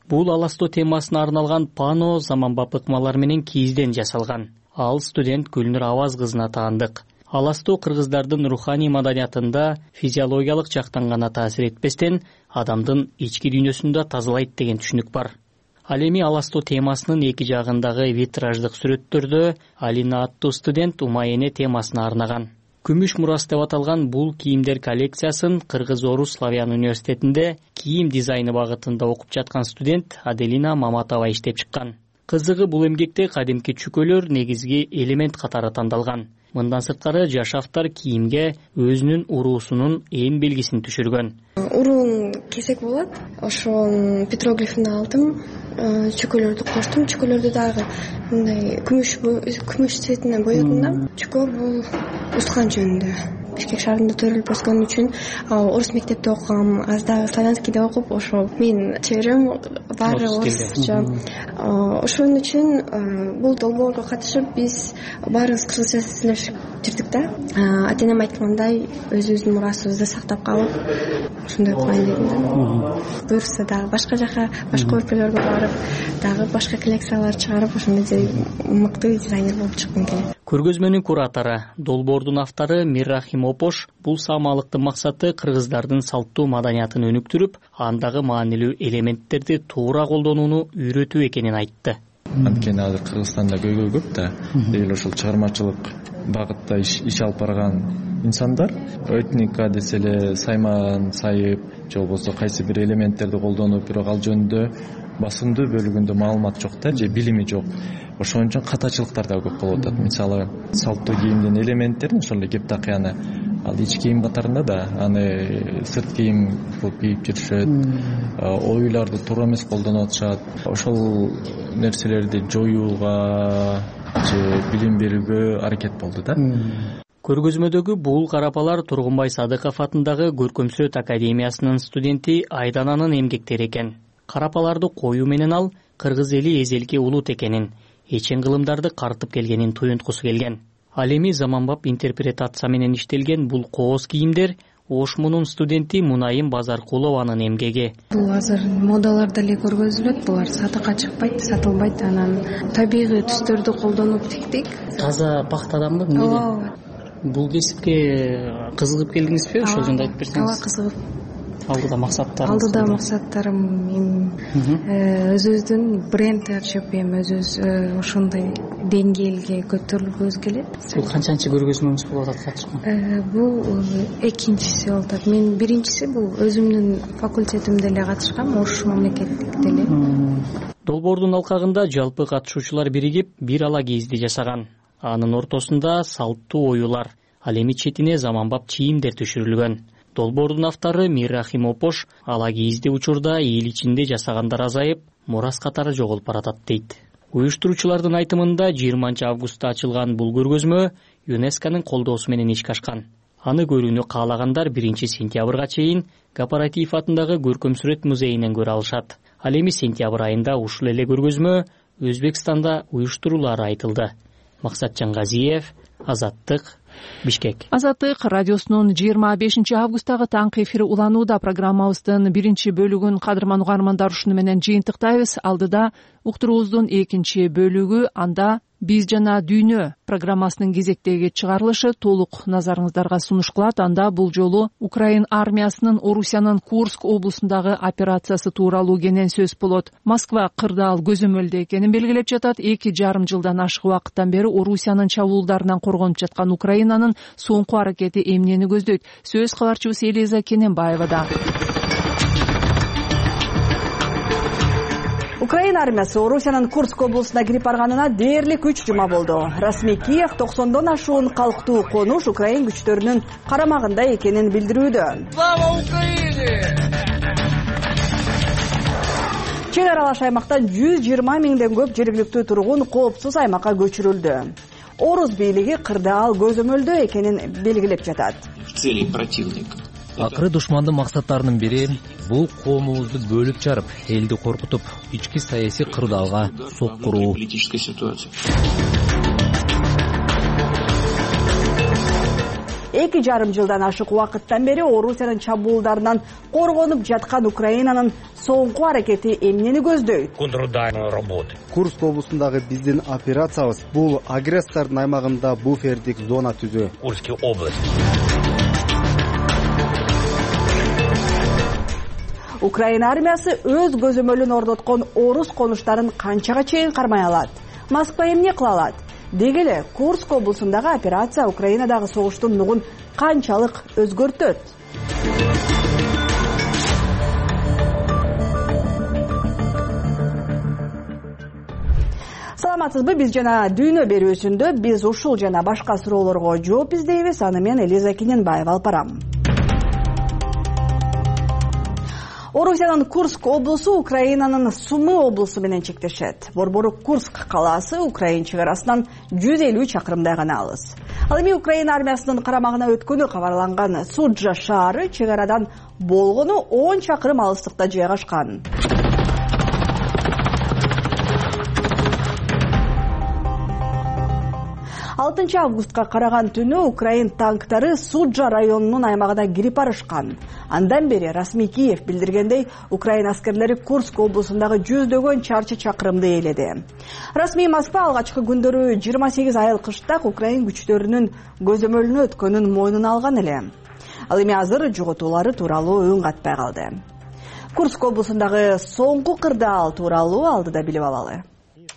Бул Аласто темасына арналган пано заманбап ыкмалар менен кийизден жасалган. Ал студент Гүлнур Аваз кызына таандык. Аласто кыргыздардын руханий маданиятында физиологиялык жактан гана таасир этпестен, адамдын ички дүйнөсүндө тазалайт деген түшүнүк бар. Ал эми Аласто темасынын эки жагындагы витраждык сүрөттөрдө Алина аттуу студент Умайене темасына арнаган. Күмүш мурас деп аталган бул кийимдер коллекциясын Кыргыз-Орус Славян университетинде кийим дизайны багытында окуп жаткан студент Аделина Маматова иштеп чыккан. Кызыгы бул эмгекте кадимки чүкөлөр негизги элемент катары тандалган. Мындан сырткары жаш автор кийимге өзүнүн уруусунун ээн белгисин түшүргөн. Уруун кесек болот. Ошол петроглифин алдым, чүкөлөрдү коштум. Чүкөлөрдү дагы мындай күмүш күмүш цветине боёдум да. Чүкө бул ускан жөнүндө. Бишкек шаарында төрөлүп өскөн үчүн орус мектепте окугам, аз дагы славянскийде окуп, ошол мен чеберем баары орус. Ошон үчүн бул долбоорго катышып биз баарыбыз кыргызча сүйлөшүп жүрдүк да. Ата-энем айткандай өзүбүздүн мурасыбызды сактап калып, ошондой кылайын дедим да. Буюрса дагы башка жака, башка өлкөлөргө барып, дагы башка коллекциялар чыгарып, ошондой мыкты дизайнер болуп чыккым келет. Көргөзмөнүн куратору, долбоордун автору Миррахим Опош бул саамалыктын максаты кыргыздардын салттуу маданиятын өнүктүрүп, андагы маанилүү элементтерди туура колдонууну үйрөтүү экенин айтты. Анткени азыр Кыргызстанда көйгөй көп да, дегел ошол чыгармачылык багытта иш алып барган инсандар этника десе эле сайман сайып, же болбосо кайсы бир элементтерди колдонуп, бирок ал жөнүндө басымдуу бөлүгүндө маалымат жок да, же билими жок. Ошон үчүн катачылыктар да көп болуп атат. Мисалы, салттуу кийимдин элементтерин, ошол эле кептакыяны ал ички кийим катарында да, аны сырт кийим кылып кийип жүрүшөт, оюларды туура эмес колдонуп атышат. Ошол нерселерди жоюуга же билим берүүгө аракет болду да. Көргөзмөдөгү бул карапалар Тургунбай Садыков атындагы Көркөмсүрөт академиясынын студенти Айдананын эмгектери экен. Карапаларды коюу менен ал кыргыз эли эзелки улут экенин, эчен кылымдарды картып келгенин туюнткусу келген. Ал эми заманбап интерпретация менен иштелген бул кооз кийимдер Ошмунун студенти Мунайым Базаркулованын эмгеги. Бул азыр модаларда эле көргөзүлөт, булар сатыкка чыкпайт, сатылбайт, анан табигый түстөрдү колдонуп тиктик. Таза пахтаданбы? Ооба. Бул кесипке кызыгып келдиңизби? Ошол жөнүндө айтып берсеңиз. Ооба, кызыгып. Алдыда максаттарыңыз? Алдыда максаттарым өзүбүздүн бренд ачып, эми өзүбүз ошондой деңгээлге көтөрүлгүбүз келет. Бул канчанчы көргөзмөңүз болуп атат катышкан? Бул экинчиси болуп атат. Мен биринчиси бул өзүмдүн факультетимде эле катышкам, Ош мамлекеттикте эле. Долбоордун алкагында жалпы катышуучулар биригип бир ала кийизди жасаган. Анын ортосунда салттуу оюлар, ал эми четине заманбап чийимдер түшүрүлгөн. Долбоордун автору Миррахим Опош ала кийизди учурда эл ичинде жасагандар азайып, мурас катары жоголуп баратат дейт. Уюштуруучулардын айтымында жыйырманчы августта ачылган бул көргөзмө ЮНЕСКОнун колдоосу менен ишке ашкан. Аны көрүүнү каалагандар биринчи сентябрга чейин Кооператив атындагы Көркөмсүрөт музейинен көрө алышат. Ал эми сентябрь айында ушул эле көргөзмө Өзбекстанда уюштурулары айтылды. Максатжан Газиев, Азаттык, Бишкек. Азаттык радиосунун жыйырма бешинчи августтагы таңкы эфири уланууда. Программабыздын биринчи бөлүгүн кадырман угармандар ушуну менен жыйынтыктайбыз. Алдыда уктуруубуздун экинчи бөлүгү, анда биз жана дүйнө программасынын кезектеги чыгарылышы толук назарыңыздарга сунуш кылат. Анда бул жолу Украин армиясынын Орусиянын Курск облусундагы операциясы тууралуу кенен сөз болот. Москва кырдаал көзөмөлдө экенин белгилеп жатат. Эки жарым жылдан ашык убакыттан бери Орусиянын чабуулдарынан коргонуп жаткан Украинанын соңку аракети эмнени көздөйт? Сөз кабарчыбыз Элиза Кененбаевада. Украин армиясы Орусиянын Курск облусуна кирип барганына дээрлик үч жума болду. Расмий Киев токсондон ашуун калктуу конуш Украин күчтөрүнүн карамагында экенин билдирүүдө. Слава Украине! Чек аралаш аймактан жүз жыйырма миңден көп жергиликтүү тургун коопсуз аймакка көчүрүлдү. Орус бийлиги кырдаал көзөмөлдө экенин белгилеп жатат. Цели противника. Акыры душмандын максаттарынын бири бул коомубузду бөлүп жарып, элди коркутуп, ички саясий кырдаалга соккуруу. эки жарым жылдан ашык убакыттан бери Орусиянын чабуулдарынан коргонуп жаткан Украинанын соңку аракети эмнени көздөйт? Курск облусундагы биздин операциябыз бул агрессордун аймагында буфердик зона түзүү. Курская область. Украина армиясы өз көзөмөлүн орноткон орус конуштарын канчага чейин кармай алат? Москва эмне кыла алат? Деги эле Курск облусундагы операция Украинадагы согуштун нугун канчалык өзгөртөт? Саламатсызбы? Биз жана дүйнө берүүсүндө биз ушул жана башка суроолорго жооп издейбиз. Аны мен Элиза Киненбаева алып барам. Орусиянын Курск облусу Украинанын Сумы облусу менен чектешет. Борбору Курск калаасы Украин чек арасынан жүз элүү чакырымдай гана алыс. Ал эми Украина армиясынын карамагына өткөнү кабарланган Суджа шаары чек арадан болгону он чакырым алыстыкта жайгашкан. алтынчы августка караган түнү Украин танктары Суджа районунун аймагына кирип барышкан. Андан бери расмий Киев билдиргендей, Украин аскерлери Курск облусундагы жүздөгөн чарчы чакырымды ээледи. Расмий Москва алгачкы күндөрү жыйырма сегиз айыл кыштак Украин күчтөрүнүн көзөмөлүнө өткөнүн мойнуна алган эле. Ал эми азыр жоготуулары тууралуу үн катпай калды. Курск облусундагы соңку кырдаал тууралуу алдыда билип алалы.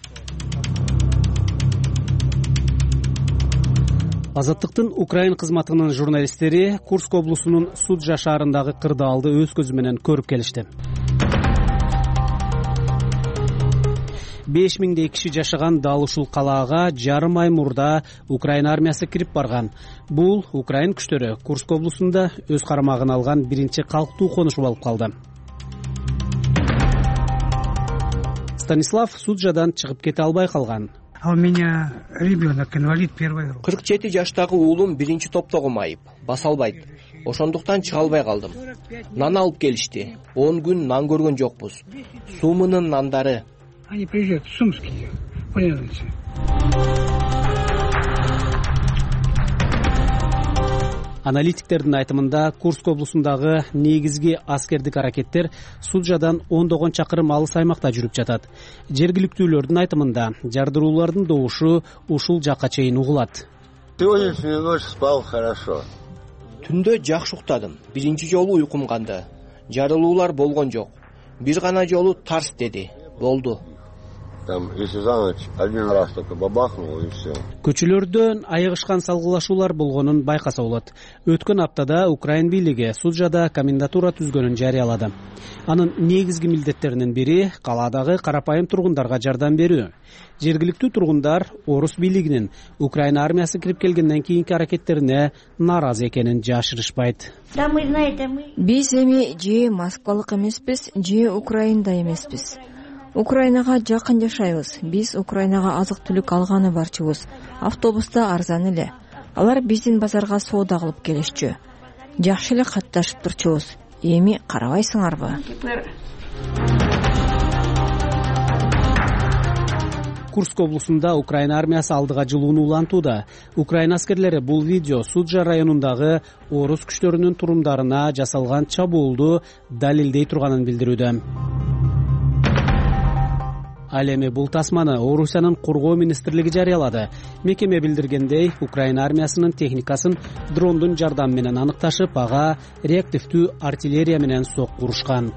Азаттыктын Украин кызматынын журналисттери Курск облусунун Суджа шаарындагы кырдаалды өз көзү менен көрүп келишти. беш миңдей киши жашаган дал ушул калаага жарым ай мурда Украин армиясы кирип барган. Бул Украин күчтөрү Курск облусунда өз карамагына алган биринчи калктуу конуш болуп калды. Станислав Суджадан чыгып кете албай калган. А у меня ребенок инвалид первой группы. кырк жети жаштагы уулум биринчи топтогу майып, баса албайт. Ошондуктан чыга албай калдым. Нан алып келишти. он күн нан көргөн жокпуз. Сумынын нандары. Они приезжают в Сумские, понимаете. Аналитиктердин айтымында Курск облусундагы негизги аскердик аракеттер Суджадан ондогон чакырым алыс аймакта жүрүп жатат. Жергиликтүүлөрдүн айтымында жардыруулардын добушу ушул жакка чейин угулат. Сегодняшнюю ночь спал хорошо. Түндө жакшы уктадым. Биринчи жолу уйкум канды. Жарылуулар болгон жок. Бир гана жолу тарс деди. Болду. Там, если за ночь один раз только бабахнул и все. Көчөлөрдөн айыгышкан салгылашуулар болгонун байкаса болот. Өткөн аптада Украин бийлиги Суджада комендатура түзгөнүн жарыялады. Анын негизги милдеттеринин бири калаадагы карапайым тургундарга жардам берүү. Жергиликтүү тургундар орус бийлигинин Украина армиясы кирип келгенден кийинки аракеттерине нааразы экенин жашырышпайт. Биз эми же москвалык эмеспиз, же Украинда эмеспиз. Украинага жакын жашайбыз. Биз Украинага азык-түлүк алганы барчыбыз. Автобуста арзан эле. Алар биздин базарга соода кылып келишчү. Жакшы эле катташып турчубуз. Эми карабайсыңарбы? Курск облусунда Украина армиясы алдыга жылууну улантууда. Украина аскерлери бул видео Суджа районундагы орус күчтөрүнүн турумдарына жасалган чабуулду далилдей турганын билдирүүдө. Ал эми бул тасманы Орусиянын коргоо министрлиги жарыялады. Мекеме билдиргендей, Украина армиясынын техникасын дрондун жардамы менен аныкташып, ага реактивдүү артиллерия менен сок курушкан.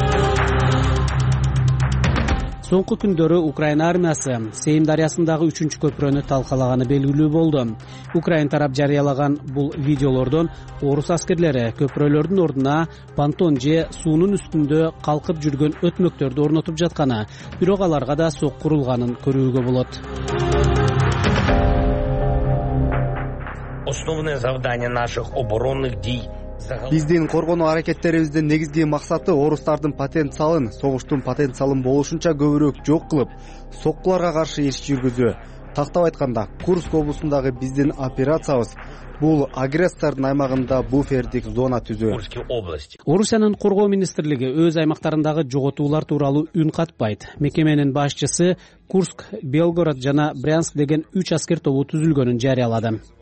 Соңку күндөрү Украина армиясы Сейм дарыясындагы үчүнчү көпүрөнү талкалаганы белгилүү болду. Украин тарап жарыялаган бул видеолордон орус аскерлери көпүрөлөрдүн ордуна понтон же суунун үстүндө калкып жүргөн өтмөктөрдү орнотуп жатканы, бирок аларга да сок курулганын көрүүгө болот. Основное завдание наших оборонных дей. Биздин коргонуу аракеттерибиздин негизги максаты орустардын потенциалын, согуштун потенциалын болушунча көбүрөөк жок кылып, соккуларга каршы иш жүргүзүү. Тактап айтканда, Курск облусундагы биздин операциябыз бул агрессордун аймагында буфердик зона түзүү. Орусиянын коргоо министрлиги өз аймактарындагы жоготуулар тууралуу үн катпайт. Мекеменин башчысы Курск, Белгород жана Брянск деген үч аскер тобу түзүлгөнүн жарыялады.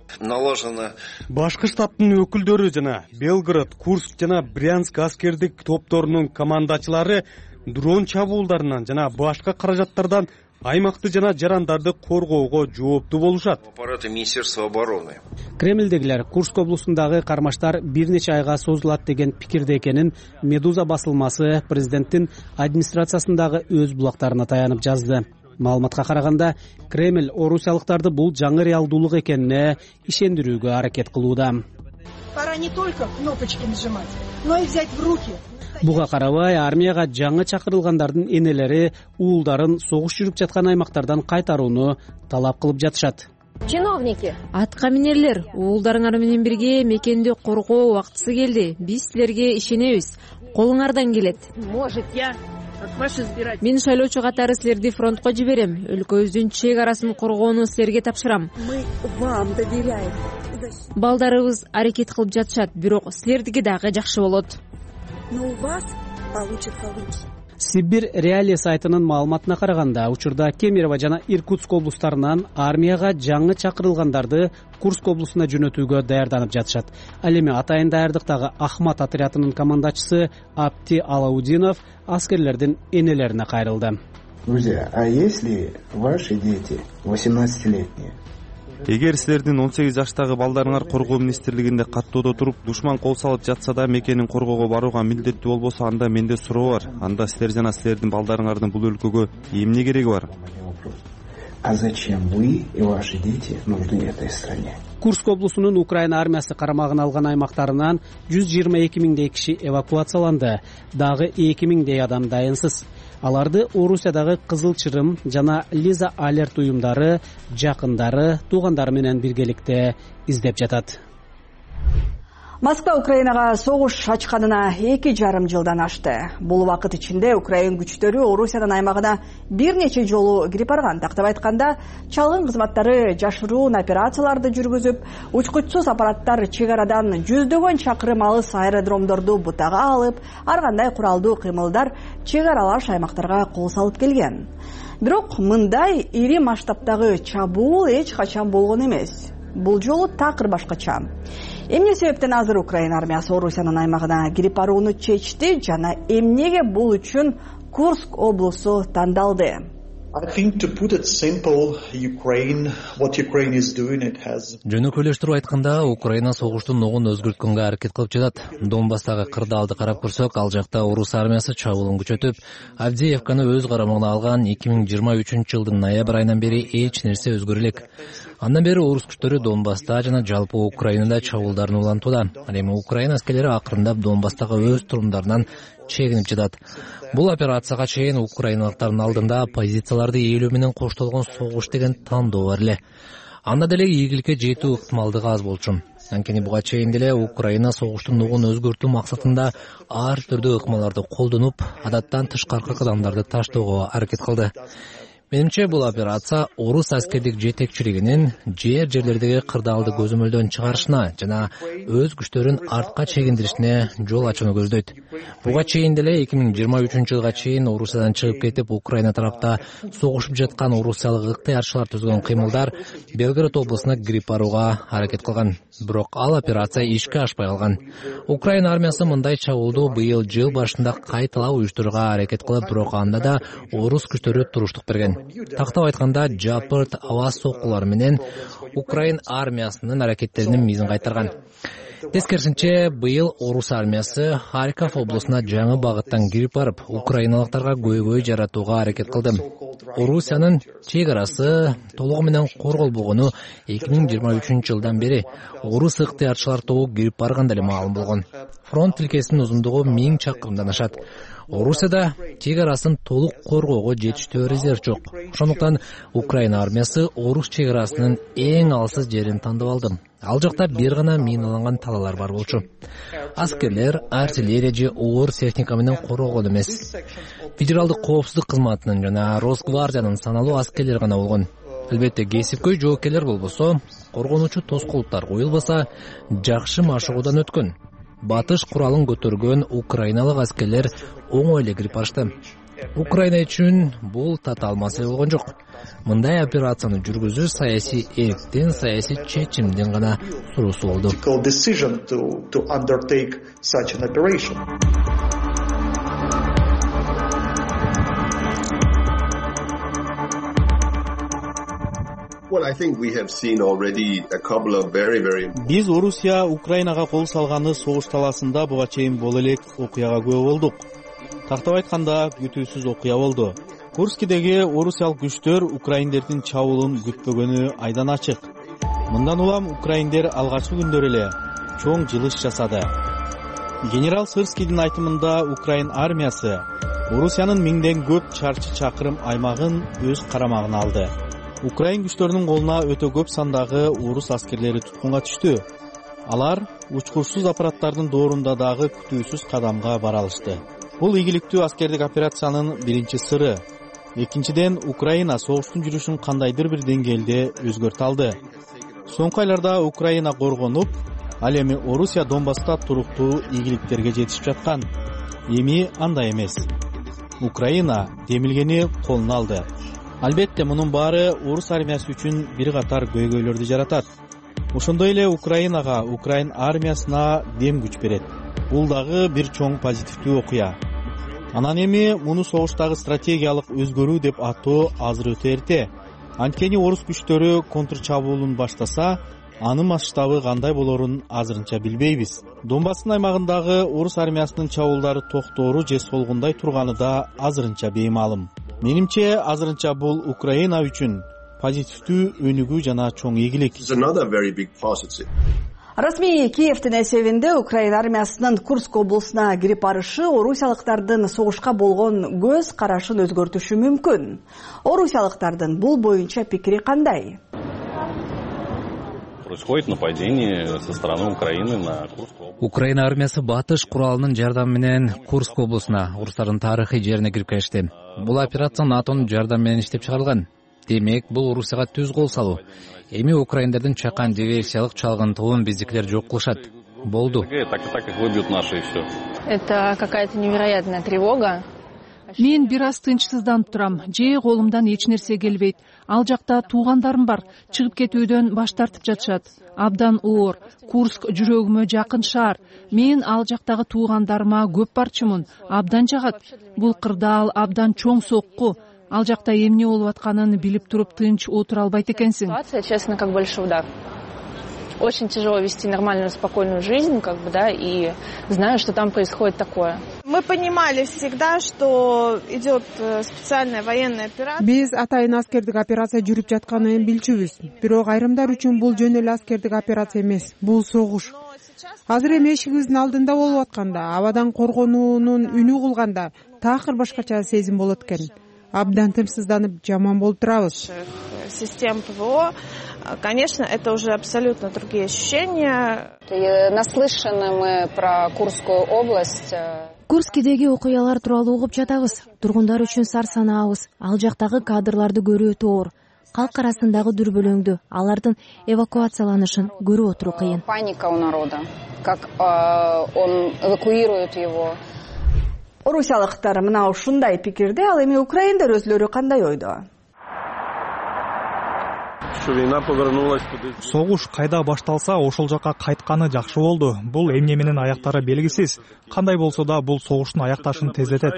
наложено. Башкы штабтын өкүлдөрү жана Белгород, Курск жана Брянск аскердик топторунун командачылары дрон чабуулдарынан жана башка каражаттардан аймакты жана жарандарды коргоого жооптуу болушат. Аппараты Министерства обороны. Кремлдегилер Курск облусундагы кармаштар бир нече айга созулат деген пикирде экенин Медуза басылмасы президенттин администрациясындагы өз булактарына таянып жазды. Маалыматка караганда, Кремль орусиялыктарды бул жаңы реалдуулук экенине ишендирүүгө аракет кылууда. Пора не только кнопочки нажимать, но и взять в руки. Буга карабай, армияга жаңы чакырылгандардын энелери уулдарын согуш жүрүп жаткан аймактардан кайтарууну талап кылып жатышат. Чиновники, атка минерлер, уулдарыңар менен бирге мекенди коргоо убактысы келди. Биз силерге ишенебиз. Колуңардан келет. Может, я Мен шайлоочу катары силерди фронтко жиберем. Өлкөбүздүн чек арасын коргоону силерге тапшырам. Мы вам доверяем. Балдарыбыз аракет кылып жатышат, бирок силердики дагы жакшы болот. Но у вас получится лучше. Сибирь Реалия сайтынын маалыматына караганда, учурда Кемерово жана Иркутск облустарынан армияга жаңы чакырылгандарды Курск облусуна жөнөтүүгө даярданып жатышат. Ал эми атайын даярдыктагы Ахмат отрядынын командачысы Апти Алаудинов аскерлердин энелерине кайрылды. Друзья, а если ваши дети восемнадцатилетние? Эгер силердин он сегиз жаштагы балдарыңар коргоо министрлигинде каттоодо туруп, душман кол салып жатса да мекенин коргоого барууга милдеттүү болбосо, анда менде суроо бар. Анда силер жана силердин балдарыңардын бул өлкөгө эмне кереги бар? А зачем вы и ваши дети нужны этой стране? Курск облусунун Украина армиясы карамагына алган аймактарынан жүз жыйырма эки миңдей киши эвакуацияланды. Дагы эки миңдей адам дайынсыз. Аларды Орусиядагы Кызыл Чырым жана Лиза Алерт уюмдары, жакындары, туугандары менен биргеликте издеп жатат. Москва Украинага согуш ачканына эки жарым жылдан ашты. Бул убакыт ичинде Украин күчтөрү Орусиянын аймагына бир нече жолу кирип барган. Тактап айтканда, чалгын кызматтары жашыруун операцияларды жүргүзүп, учкучсуз аппараттар чек арадан жүздөгөн чакырым алыс аэродромдорду бутага алып, ар кандай куралдуу кыймылдар чек аралаш аймактарга кол салып келген. Бирок мындай ири масштабтагы чабуул эч качан болгон эмес. Бул жолу такыр башкача. Эмне себептен азыр Украина армиясы Орусиянын аймагына кирип барууну чечти жана эмнеге бул үчүн Курск облусу тандалды? Жөнөкөйлөштүрүп айтканда, Украина согуштун ногун өзгөрткөнгө аракет кылып жатат. Донбасстагы кырдаалды карап көрсөк, ал жакта орус армиясы чабуулун күчөтүп, Авдеевканы өз карамагына алган эки миң жыйырма үчүнчү жылдын ноябрь айынан бери эч нерсе өзгөрө элек. Андан бери орус күчтөрү Донбасста жана жалпы Украинада чабуулдарын улантууда. Ал эми Украина аскерлери акырындап Донбасстагы өз турумдарынан чегинип жатат. Бул операцияга чейин украиналыктардын алдында позицияларды ээлөө менен коштолгон согуш деген тандоо бар эле. Анда деле ийгиликке жетүү ыктымалдыгы аз болчу. Анткени буга чейин деле Украина согуштун нугун өзгөртүү максатында ар түрдүү ыкмаларды колдонуп, адаттан тышкаркы кадамдарды таштоого аракет кылды. Менимче бул операция орус аскердик жетекчилигинин жер жерлердеги кырдаалды көзөмөлдөн чыгарышына жана өз күчтөрүн артка чегиндиришине жол ачууну көздөйт. Буга чейин деле эки миң жыйырма үчүнчү жылга чейин Орусиядан чыгып кетип, Украина тарапта согушуп жаткан орусиялык ыктыярчылар түзгөн кыймылдар Белгород облусуна кирип барууга аракет кылган. Бирок ал операция ишке ашпай калган. Украина армиясы мындай чабуулду быйыл жыл башында кайталап уюштурууга аракет кылып, бирок анда да орус күчтөрү туруштук берген. Тактап айтканда, жапырт аба соккулары менен Украин армиясынын аракеттеринин мизин кайтарган. Тескерисинче, быйыл орус армиясы Харьков облусуна жаңы багыттан кирип барып, украиналыктарга көйгөй жаратууга аракет кылды. Орусиянын чек арасы толугу менен корголбогону эки миң жыйырма үчүнчү жылдан бери орус ыктыярчылар тобу кирип барганда эле маалым болгон. Фронт тилкесинин узундугу миң чакырымдан ашат. Орусияда чек арасын толук коргоого жетиштүү резерв жок. Ошондуктан Украина армиясы орус чек арасынын эң алсыз жерин тандап алды. Ал жакта бир гана миналанган талалар бар болчу. Аскерлер артиллерия же оор техника менен коргогон эмес. Федералдык коопсуздук кызматынын жана Росгвардиянын саналуу аскерлери гана болгон. Албетте, кесипкөй жоокерлер болбосо, коргонуучу тоскоолдуктар коюлбаса, жакшы машыгуудан өткөн. Батыш куралын көтөргөн украиналык аскерлер оңой эле кирип барышты. Украина үчүн бул татаал маселе болгон жок. Мындай операцияны жүргүзүү саясий эрктен, саясий чечимден гана суроосу болду. Биз Орусия Украинага кол салганы согуш талаасында буга чейин боло элек окуяга күбө болдук. Тактап айтканда күтүүсүз окуя болду. Курскидеги орусиялык күчтөр украиндердин чабуулун күтпөгөнү айдан ачык. Мындан улам украиндер алгачкы күндөр эле чоң жылыш жасады. Генерал Сырскийдин айтымында Украин армиясы Орусиянын миңден көп чарчы чакырым аймагын өз карамагына алды. Украин күчтөрүнүн колуна өтө көп сандагы орус аскерлери туткунга түштү. Алар учкучсуз аппараттардын доорунда дагы күтүүсүз кадамга бара алышты. Бул ийгиликтүү аскердик операциянын биринчи сыры. Экинчиден, Украина согуштун жүрүшүн кандайдыр бир деңгээлде өзгөртө алды. Соңку айларда Украина коргонуп, ал эми Орусия Донбасста туруктуу ийгиликтерге жетишип жаткан. Эми андай эмес. Украина демилгени колуна алды. Албетте, мунун баары орус армиясы үчүн бир катар көйгөйлөрдү жаратат. Ошондой эле Украинага, Украин армиясына дем күч берет. Бул дагы бир чоң позитивдүү окуя. Анан эми муну согуштагы стратегиялык өзгөрүү деп атоо азыр өтө эрте. Анткени орус күчтөрү контрчабуулун баштаса, анын масштабы кандай болорун азырынча билбейбиз. Донбасстын аймагындагы орус армиясынын чабуулдары токтору же солгундай турганы да азырынча беймаалым. Менимче, азырынча бул Украина үчүн позитивдүү өнүгүү жана чоң ийгилик. Расмий Киевдин эсебинде Украин армиясынын Курск облусуна кирип барышы орусиялыктардын согушка болгон көз карашын өзгөртүшү мүмкүн. Орусиялыктардын бул боюнча пикири кандай? Происходит нападение со стороны Украины на Курск. Украина армиясы батыш куралынын жардамы менен Курск облусуна, орустардын тарыхый жерине кирип келишти. Бул операция НАТОнун жардамы менен иштеп чыгарылган. Демек, бул Орусияга түз кол салуу. Эми украиндердин чакан диверсиялык чалгынтуун биздикилер жок кылышат. Болду. Так и так их выбьют наши и все. Это какая-то невероятная тревога. Мен бир аз тынчсызданып турам. Же колумдан эч нерсе келбейт. Ал жакта туугандарым бар. Чыгып кетүүдөн баш тартып жатышат. Абдан оор. Курск жүрөгүмө жакын шаар. Мен ал жактагы туугандарыма көп барчумун. Абдан жагат. Бул кырдаал абдан чоң сокку. Ал жакта эмне болуп атканын билип туруп тынч отура албайт экенсиң. Ситуация, честно, как большой удар. Очень тяжело вести нормальную, спокойную жизнь, как бы, да, и знаю, что там происходит такое. Мы понимали всегда, что идет специальная военная операция. Биз атайын аскердик операция жүрүп жатканын билчүбүз. Бирок айрымдар үчүн бул жөн эле аскердик операция эмес, бул согуш. Азыр эми эшигибиздин алдында болуп атканда, абадан коргонуунун үнү кылганда такыр башкача сезим болот экен. Абдан тынчсызданып, жаман болуп турабыз. Систем ПВО, конечно, это уже абсолютно другие ощущения. Наслышаны мы про Курскую область. Курскидеги окуялар тууралуу угуп жатабыз. Тургундар үчүн сар санаабыз. Ал жактагы кадрларды көрүү өтө оор. Калк арасындагы дүрбөлөңдү, алардын эвакуацияланышын көрүп отуруу кыйын. Паника у народа, как он эвакуирует его. Орусиялыктар мына ушундай пикирде, ал эми украиндер өзлөрү кандай ойдо? Согуш кайда башталса, ошол жака кайтканы жакшы болду. Бул эмне менен аяктары белгисиз. Кандай болсо да, бул согуштун аякташын тездетет.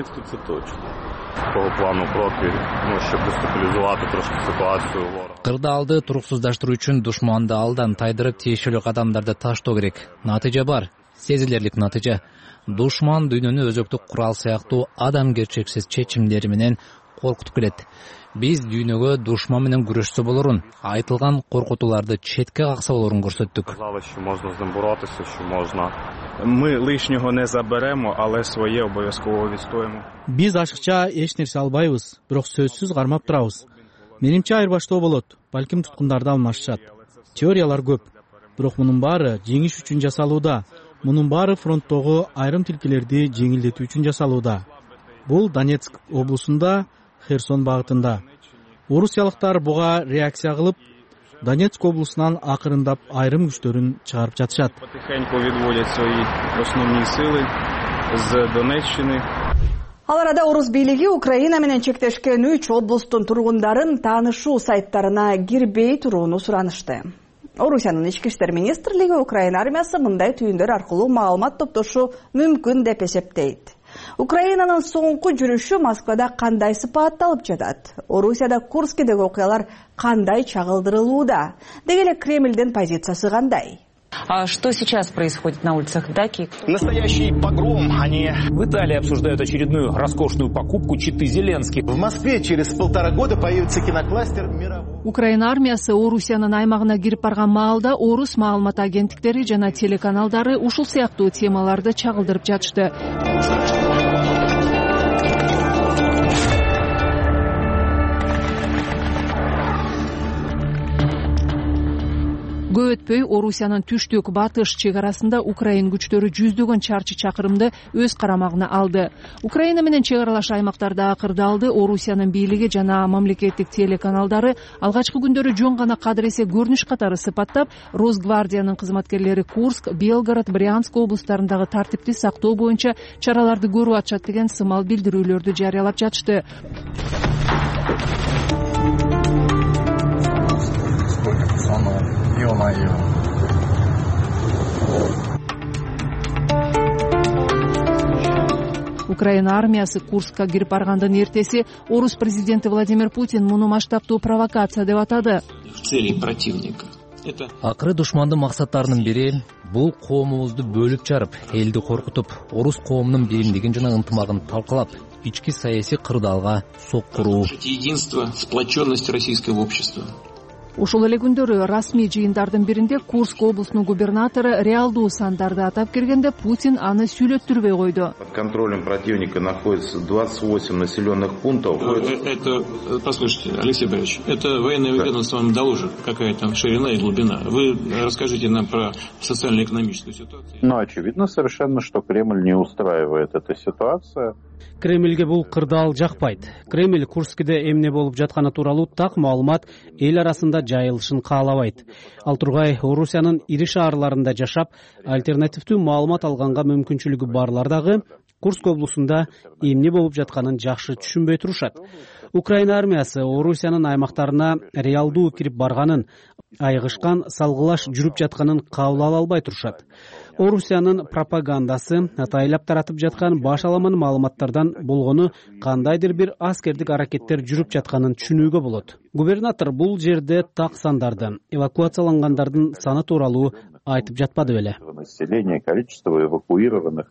Кырдаалды туруксуздаштыруу үчүн душманды алдан тайдырып тиешелүү кадамдарды таштоо керек. Натыйжа бар, сезилерлик натыйжа. Душман дүйнөнү өзөктүк курал сыяктуу адамгерчиликсиз чечимдери менен коркутуп келет. Биз дүйнөгө душман менен күрөшсө болорун, айтылган коркутууларды четке какса болорун көрсөттүк. Мы лишнего не заберемо, але своє обов'язково відстоїмо. Биз ашыкча эч нерсе албайбыз, бирок сөзсүз кармап турабыз. Менимче айырбаштоо болот, балким туткундарда алмашышат. Теориялар көп, бирок мунун баары жеңиш үчүн жасалууда. Мунун баары фронттогу айрым тилкелерди жеңилдетүү үчүн жасалууда. Бул Донецк облусунда, Херсон багытында. Орусиялыктар буга реакция кылып, Донецк облусунан акырындап айрым күчтөрүн чыгарып жатышат. Потихоньку відводять свої основні сили з Донеччини. Ал арада орус бийлиги Украина менен чектешкен үч облустун тургундарын таанышуу сайттарына кирбей турууну суранышты. Орусиянын ички иштер министрлиги Украина армиясы мындай түйүндөр аркылуу маалымат топтошу мүмкүн деп эсептейт. Украинанын соңку жүрүшү Москвада кандай сыпатты алып жатат? Орусияда Курскидеги окуялар кандай чагылдырылууда? Деги эле Кремлдин позициясы кандай? А что сейчас происходит на улицах Даки? Настоящий погром, они... В Италии обсуждают очередную роскошную покупку читы Зеленский. В Москве через полтора года появится кинокластер мирового... Украина армиясы Орусиянын аймагына кирип барган маалда орус маалымат агенттиктери жана телеканалдары ушул сыяктуу темаларды чагылдырып жатышты. Көп өтпөй Орусиянын түштүк батыш чек арасында Украин күчтөрү жүздөгөн чарчы чакырымды өз карамагына алды. Украина менен чек аралаш аймактарда кырдаалды Орусиянын бийлиги жана мамлекеттик телеканалдары алгачкы күндөрү жөн гана кадыр эсе көрүнүш катары сыпаттап, Росгвардиянын кызматкерлери Курск, Белгород, Брянск облустарындагы тартипти сактоо боюнча чараларды көрүп атышат деген сымал билдирүүлөрдү жарыялап жатышты. Украина армиясы Курскка кирип баргандын эртеси орус президенти Владимир Путин муну масштабтуу провокация деп атады. Акыры душмандын максаттарынын бири бул коомубузду бөлүп жарып, элди коркутуп, орус коомунун биримдигин жана ынтымагын талкалап, ички саясий кырдаалга соккуруу. Единство, сплоченность российского общества. Ошол эле күндөрү расмий жыйындардын биринде Курск облусунун губернатору реалдуу сандарды атап киргенде Путин аны сүйлөттүрбөй койду. Под контролем противника находится двадцать восемь населенных пунктов. Это, послушайте, Алексей Борисович, это военное ведомство вам доложит, какая там ширина и глубина. Вы расскажите нам про социально-экономическую ситуацию. Ну, очевидно совершенно, что Кремль не устраивает эта ситуация. Кремльге бул кырдаал жакпайт. Кремль Курскиде эмне болуп жатканы тууралуу так маалымат эл арасында жайылышын каалабайт. Ал тургай Орусиянын ири шаарларында жашап, альтернативдүү маалымат алганга мүмкүнчүлүгү барлар дагы Курск облусунда эмне болуп жатканын жакшы түшүнбөй турушат. Украина армиясы Орусиянын аймактарына реалдуу кирип барганын, айгышкан салгылаш жүрүп жатканын кабыл ала албай турушат. Орусиянын пропагандасы атайлап таратып жаткан баш аламан маалыматтардан болгону кандайдыр бир аскердик аракеттер жүрүп жатканын түшүнүүгө болот. Губернатор бул жерде так сандарды, эвакуациялангандардын саны тууралуу айтып жатпады беле. Население, количество эвакуированных.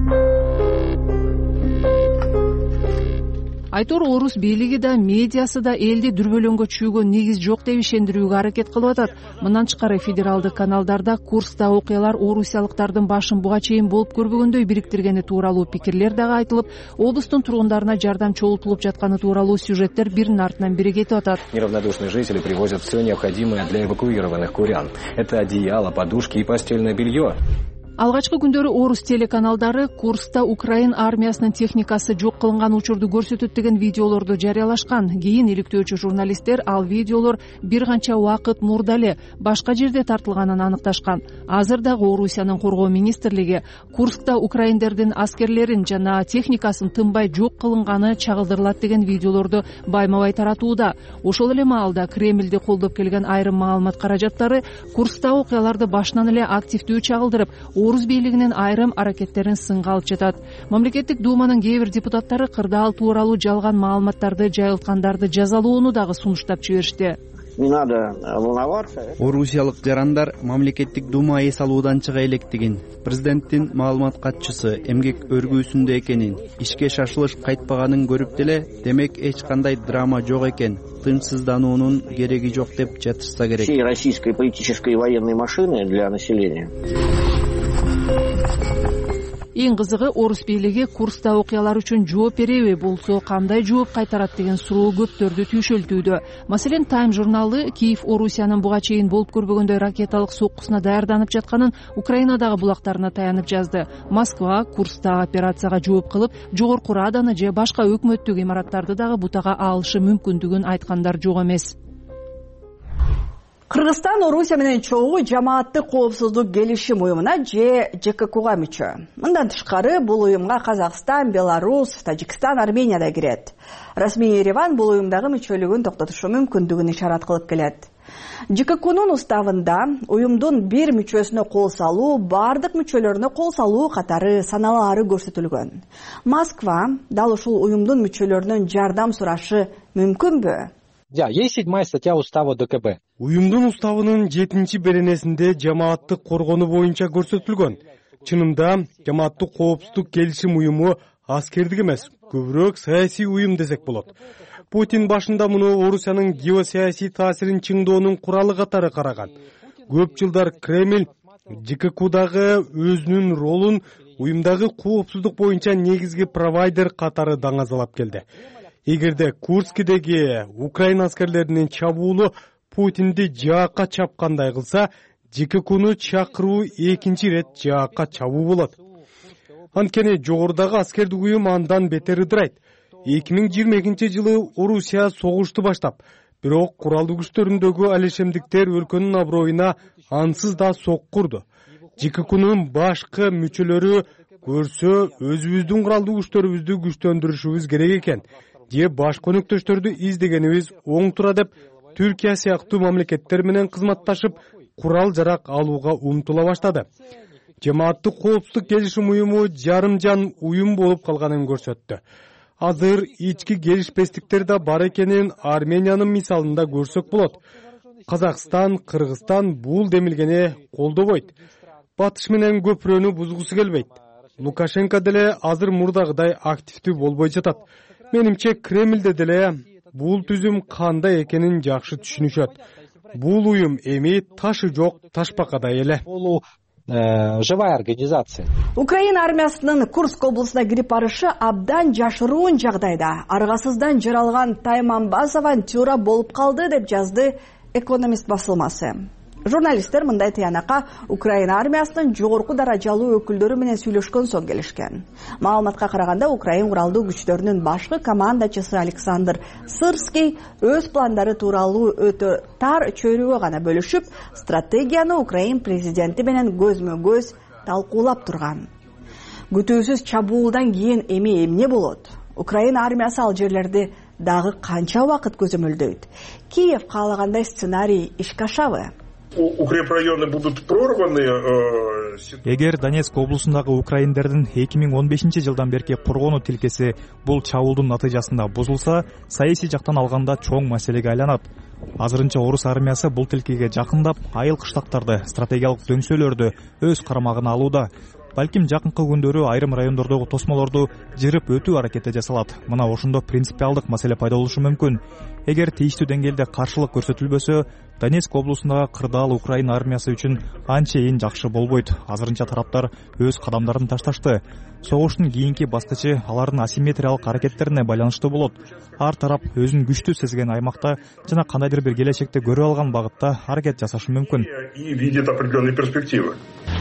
Айтор орус бийлиги да, медиасы да элди дүрбөлөңгө чүйгөн негиз жок деп ишендирүүгө аракет кылып атат. Мындан тышкары федералдык каналдарда Курскта окуялар орусиялыктардын башын буга чейин болуп көрбөгөндөй бириктиргени тууралуу пикирлер дагы айтылып, облустун тургундарына жардам чогултулуп жатканы тууралуу сюжеттер биринин артынан бири кетип атат. Неравнодушные жители привозят все необходимое для эвакуированных курян. Это одеяло, подушки и постельное белье. Алгачкы күндөрү орус телеканалдары Курскта Украин армиясынын техникасы жок кылынган учурду көрсөтөт деген видеолорду жарыялашкан. Кийин иликтөөчү журналисттер ал видеолор бир канча убакыт мурда эле башка жерде тартылганын аныкташкан. Азыр дагы Орусиянын коргоо министрлиги Курскта украиндердин аскерлерин жана техникасын тынбай жок кылынганы чагылдырылат деген видеолорду баймабай таратууда. Ошол эле маалда Кремлди колдоп келген айрым маалымат каражаттары Курскта окуяларды башынан эле активдүү чагылдырып, орус бийлигинин айрым аракеттерин сынга алып жатат. Мамлекеттик думанын кээ бир депутаттары кырдаал тууралуу жалган маалыматтарды жайылткандарды жазалоону дагы сунуштап жиберишти. Не надо волноваться. Орусиялык жарандар мамлекеттик дума эс алуудан чыга электигин, президенттин маалымат катчысы эмгек өргүүсүндө экенин, ишке шашылыш кайтпаганын көрүп деле, демек эч кандай драма жок экен, тынчсыздануунун кереги жок деп жатышса керек. Всей российской политической и военной машины для населения. Эң кызыгы, орус бийлиги Курскта окуялар үчүн жооп береби, болсо кандай жооп кайтарат деген суроо көптөрдү түйшөлтүүдө. Маселен, Time журналы Киев Орусиянын буга чейин болуп көрбөгөндөй ракеталык соккусуна даярданып жатканын Украинадагы булактарына таянып жазды. Москва Курскта операцияга жооп кылып, жогорку Раданы же башка өкмөттүк имараттарды дагы бутага алышы мүмкүндүгүн айткандар жок эмес. Кыргызстан Орусия менен чогуу жамааттык коопсуздук келишим уюмуна же Ж К Кга мүчө. Мындан тышкары бул уюмга Казакстан, Беларусь, Тажикстан, Армения да кирет. Расмий Ереван бул уюмдагы мүчөлүгүн токтотушу мүмкүндүгүн ишарат кылып келет. Ж К Кнун уставында уюмдун бир мүчөсүнө кол салуу, бардык мүчөлөрүнө кол салуу катары саналаары көрсөтүлгөн. Москва дал ушул уюмдун мүчөлөрүнөн жардам сурашы мүмкүнбү? Да, есть седьмая статья устава Д К Б. Уюмдун уставынын жетинчи беренесинде жамааттык коргонуу боюнча көрсөтүлгөн. Чынында жамааттык коопсуздук келишим уюму аскердик эмес, көбүрөөк саясий уюм десек болот. Путин башында муну Орусиянын геосаясий таасирин чыңдоонун куралы катары караган. Көп жылдар Кремль Ж К Кдагы өзүнүн ролун уюмдагы коопсуздук боюнча негизги провайдер катары даңазалап келди. Эгерде Курскидеги Украина аскерлеринин чабуулу Путинди жаакка чапкандай кылса, Ж К Кну чакыруу экинчи ирет жаакка чабуу болот. Анткени жогорудагы аскердик уюм андан бетер ыдырайт. эки миң жыйырма экинчи жылы Орусия согушту баштап, бирок куралдуу күчтөрүндөгү алешемдиктер өлкөнүн аброюна ансыз да соккурду. Ж К Кнун башкы мүчөлөрү көрсө өзүбүздүн куралдуу күчтөрүбүздү күчтөндүрүшүбүз керек экен, же башка өнөктөштөрдү издегенибиз оң тура деп Түркия сыяктуу мамлекеттер менен кызматташып, курал жарак алууга умтула баштады. Жамааттык коопсуздук келишим уюму жарым жан уюм болуп калганын көрсөттү. Азыр ички келишпестиктер да бар экенин Армениянын мисалында көрсөк болот. Казакстан, Кыргызстан бул демилгени колдобойт. Батыш менен көпүрөнү бузгусу келбейт. Лукашенко деле азыр мурдагыдай активдүү болбой жатат. Менимче Кремльде деле бул түзүм кандай экенин жакшы түшүнүшөт. Бул уюм эми ташы жок ташпакадай эле. Живая организация. Украина армиясынын Курск облусуна кирип барышы абдан жашыруун жагдайда аргасыздан жаралган Тайманбаз авантюра болуп калды деп жазды Экономист басылмасы. Журналисттер мындай тыянакка Украина армиясынын жогорку даражалуу өкүлдөрү менен сүйлөшкөн соң келишкен. Маалыматка караганда Украина куралдуу күчтөрүнүн башкы командачысы Александр Сырский өз пландары тууралуу өтө тар чөйрөгө гана бөлүшүп, стратегияны Украина президенти менен көзмө-көз талкуулап турган. Күтүүсүз чабуулдан кийин эми эмне болот? Украина армиясы ал жерлерди дагы канча убакыт көзөмөлдөйт? Киев каалагандай сценарий ишке ашабы? Укрепрайоны будут прорваны. Эгер Донецк облусундагы украиндердин эки миң он бешинчи жылдан берки коргонуу тилкеси бул чабуулдун натыйжасында бузулса, саясий жактан алганда чоң маселеге айланат. Азырынча орус армиясы бул тилкеге жакындап, айыл кыштактарды, стратегиялык дөңсөлөрдү өз карамагына алууда. Балким жакынкы күндөрү айрым райондордогу тосмолорду жырып өтүү аракети жасалат. Мына ошондо принципиалдык маселе пайда болушу мүмкүн. Эгер тийиштүү деңгээлде каршылык көрсөтүлбөсө, Донецк облусундагы кырдаал Украина армиясы үчүн анчейин жакшы болбойт. Азырынча тараптар өз кадамдарын ташташты. Согуштун кийинки баскычы алардын асимметриялык аракеттерине байланыштуу болот. Ар тарап өзүн күчтүү сезген аймакта жана кандайдыр бир келечекте көрө алган багытта аракет жасашы мүмкүн. И видит определенные перспективы.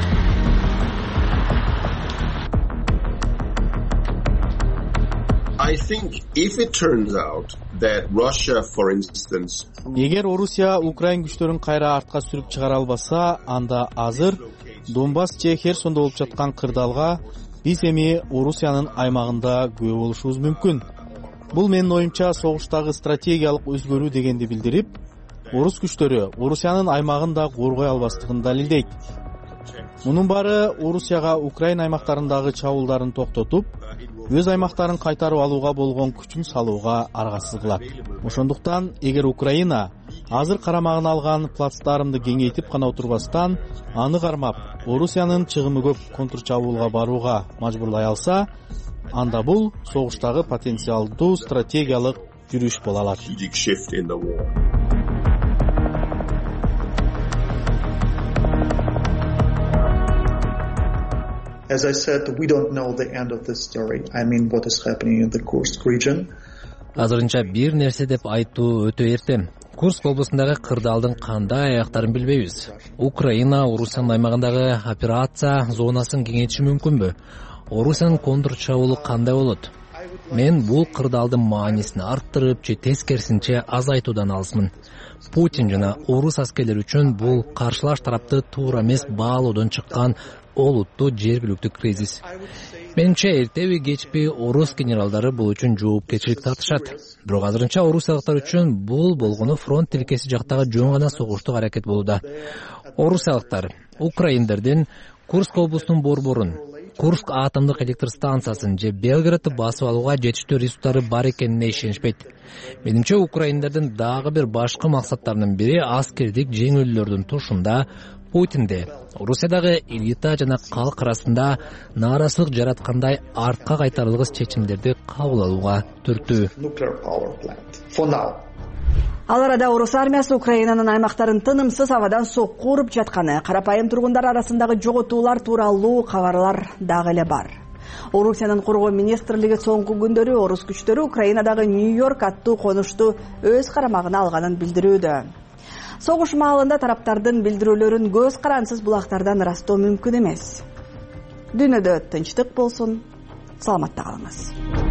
I think if it turns out that Russia, for instance, эгер Орусия Украин күчтөрүн кайра артка сүрүп чыгара албаса, анда азыр Донбасс же Херсондо болуп жаткан кырдаалга биз эми Орусиянын аймагында күбө болушубуз мүмкүн. Бул менин оюмча согуштагы стратегиялык өзгөрүү дегенди билдирип, орус күчтөрү Орусиянын аймагын да коргой албастыгын далилдейт. Мунун баары Орусияга Украина аймактарындагы чабуулдарын токтотуп, өз аймактарын кайтарып алууга болгон күчүн салууга аргасыз кылат. Ошондуктан, эгер Украина азыр карамагына алган плацдармды кеңейтип гана отурбастан, аны кармап, Орусиянын чыгымы көп контрчабуулга барууга мажбурлай алса, анда бул согуштагы потенциалдуу стратегиялык жүрүш боло алат. As I said, we don't know the end of this story. I mean, what is happening in the Kursk region. Азырынча бир нерсе деп айтуу өтө эрте. Курск облусундагы кырдаалдын кандай аяктарын билбейбиз. Украина Орусиянын аймагындагы операция зонасын кеңейтиши мүмкүнбү? Орусиянын контрчабуулу кандай болот? Мен бул кырдаалдын маанисин арттырып же тескерисинче азайтуудан алысмын. Путин жана орус аскерлери үчүн бул каршылаш тарапты туура эмес баалоодон чыккан олуттуу жергиликтүү кризис. Менимче эртеби кечпи орус генералдары бул үчүн жоопкерчилик тартышат. Бирок азырынча орусиялыктар үчүн бул болгону фронт тилкеси жактагы жөн гана согуштук аракет болууда. Орусиялыктар украиндердин Курск облусунун борборун, Курск атомдук электр станциясын же Белградты басып алууга жетиштүү ресурстары бар экенине ишенишпейт. Менимче украиндердин дагы бир башкы максаттарынын бири аскердик жеңилүүлөрдүн тушунда Путинде Орусиядагы элита жана калк арасында нааразычылык жараткандай артка кайтарылгыс чечимдерди кабыл алууга түрттүү. Ал арада орус армиясы Украинанын аймактарын тынымсыз абадан сокку уруп жатканы, карапайым тургундар арасындагы жоготуулар тууралуу кабарлар дагы эле бар. Орусиянын коргоо министрлиги соңку күндөрү орус күчтөрү Украинадагы Нью-Йорк аттуу конушту өз карамагына алганын билдирүүдө. Согуш маалында тараптардын билдирүүлөрүн көз карансыз булактардан ырастоо мүмкүн эмес. Дүйнөдө тынчтык болсун, саламатта калыңыз.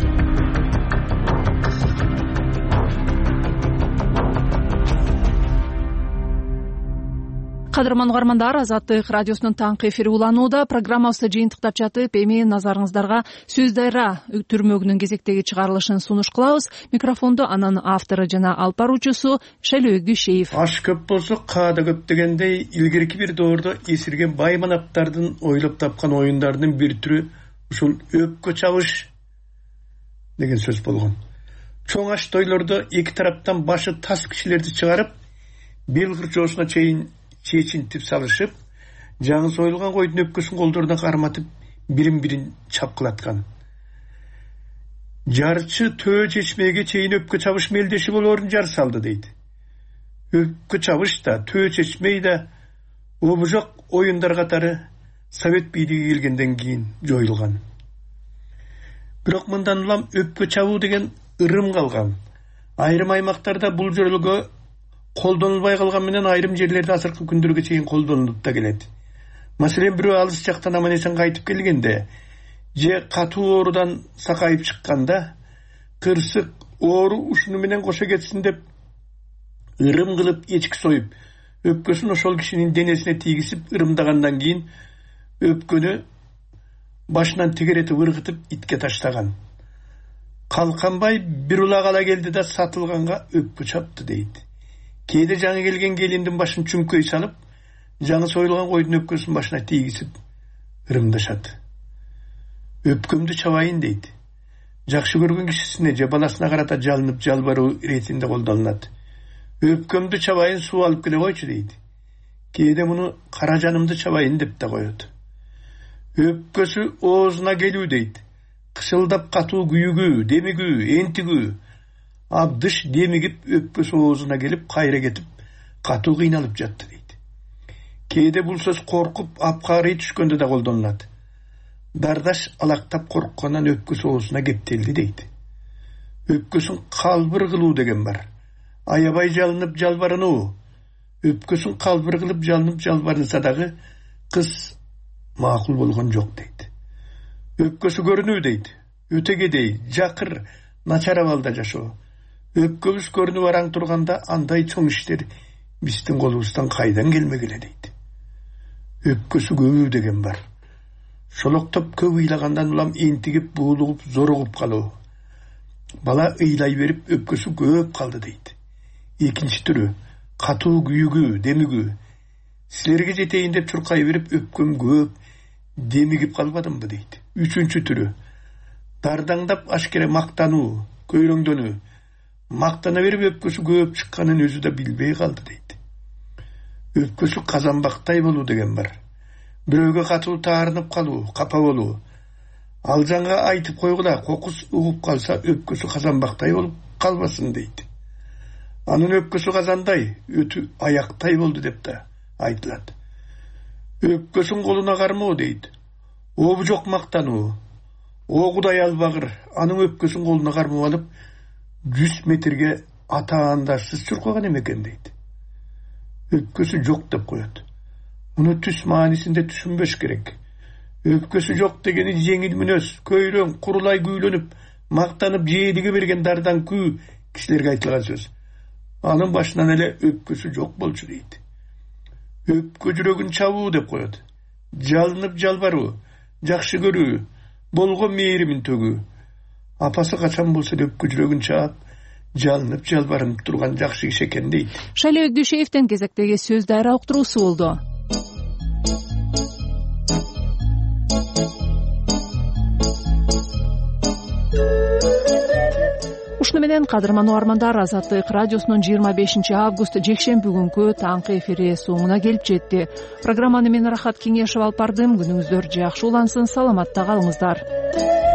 Кадырман угармандар, Азаттык радиосунун таңкы эфири уланууда. Программабызды жыйынтыктап жатып, эми назарыңыздарга Сөз Дайра түрмөгүнүн кезектеги чыгарылышын сунуш кылабыз. Микрофонду анын автору жана алып баруучусу Шайлөө Гүшеев. Аш көп болсо каада көп дегендей, илгерки бир доордо эсирген байманаптардын ойлоп тапкан оюндарынын бир түрү ушул өпкө чабыш деген сөз болгон. Чоң аш тойлордо эки тараптан башы тас кишилерди чыгарып, бел кырчоосуна чейин чечинтип салышып, жаңы союлган койдун өпкөсүн колдоруна карматып, бирин-бирин чапкылаткан. Жарчы төө чечмеге чейин өпкө чабыш мелдеши болоорун жар салды дейт. Өпкө чабыш да, төө чечмей да обужок оюндар катары Совет бийлиги келгенден кийин жоюлган. Бирок мындан улам өпкө чабуу деген ырым калган. Айрым аймактарда бул жөрөлгө колдонулбай калган менен айрым жерлерде азыркы күндөргө чейин колдонулуп да келет. Маселен, бирөө алыс жактан аман-эсен кайтып келгенде же катуу оорудан сакайып чыкканда, кырсык оору ушуну менен кошо кетсин деп ырым кылып эчки союп, өпкөсүн ошол кишинин денесине тийгизип ырымдагандан кийин өпкөнү башынан тегеретип ыргытып итке таштаган. Калканбай бир улак ала келди да сатылганга өпкө чапты дейт. Кээде жаңы келген келиндин башын чүңкөй салып, жаңы союлган койдун өпкөсүн башына тийгизип ырымдашат. Өпкөмдү чабайын дейт. Жакшы көргөн кишисине же баласына карата жалынып жалбаруу иретинде колдонулат. Өпкөмдү чабайын, суу алып келе койчу дейт. Кээде муну кара жанымды чабайын деп да коет. Өпкөсү оозуна келүү дейт. Кышылдап катуу күйүгүү, демигүү, энтигүү, абдыш демигип өпкөсү оозуна келип, кайра кетип, катуу кыйналып жатты дейт. Кээде бул сөз коркуп, апкарый түшкөндө да колдонулат. Дардаш алактап корккандан өпкөсү оозуна кептелди дейт. Өпкөсүн калбыр кылуу деген бар. Аябай жалынып жалбарынуу. Өпкөсүн калбыр кылып жалынып жалбарынса дагы кыз макул болгон жок дейт. Өпкөсү көрүнүү дейт. Өтөгедей, жакыр, начар абалда жашоо. Өпкөбүз көрүнүп араң турганда андай чоң иштер биздин колубуздан кайдан келмегиле дейт. Өпкөсү көбүү деген бар. Шолоктоп көп ыйлагандан улам энтигип, буулугуп, зоругуп калуу. Бала ыйлай берип өпкөсү көп калды дейт. Экинчи түрү катуу күйүгүү, демигүү. Силерге жетейин деп чуркай берип өпкөм көп, демигип калбадымбы дейт. Үчүнчү түрү дардаңдап ашкере мактануу, көйрөңдөнүү. Мактана берип өпкөсү көп чыкканын өзү да билбей калды дейт. Өпкөсү казанбактай болуу деген бар. Бирөөгө катуу таарынып калуу, капа болуу. Ал жаңга айтып койгула, кокус угуп калса өпкөсү казанбактай болуп калбасын дейт. Анын өпкөсү казандай, өтү аяктай болду деп да айтылат. Өпкөсүн колуна кармоо дейт. Обу жок мактануу. О Кудай албагыр, анын өпкөсүн колуна кармап алып, жүз метрге атаандашсыз чуркаган эмекен дейт. Өпкөсү жок деп коет. Муну түс маанисинде түшүнбөш керек. Өпкөсү жок дегени жеңил мүнөз, көйрөң, курулай күүлөнүп, мактанып жээдиге берген дардан күү кишилерге айтылган сөз. анын башынан эле өпкөсү жок болчу дейт. Өпкө жүрөгүн чабуу деп коет. Жалынып жалбаруу, жакшы көрүү, болгон мээримин төгүү. Апасы качан болсо өпкө жүрөгүн чаап, жалынып жалбарынып турган жакшы киши экен дейт. Шайлебек Дүйшеевдин кезектеги сөз дайра уктуруусу болду. Ушуну менен кадырман угармандар, Азаттык радиосунун жыйырма бешинчи август жекшемби күнкү таңкы эфири соңуна келип жетти. Программаны мен Рахат Кеңешев алып бардым. Күнүңүздөр жакшы улансын, саламатта калыңыздар.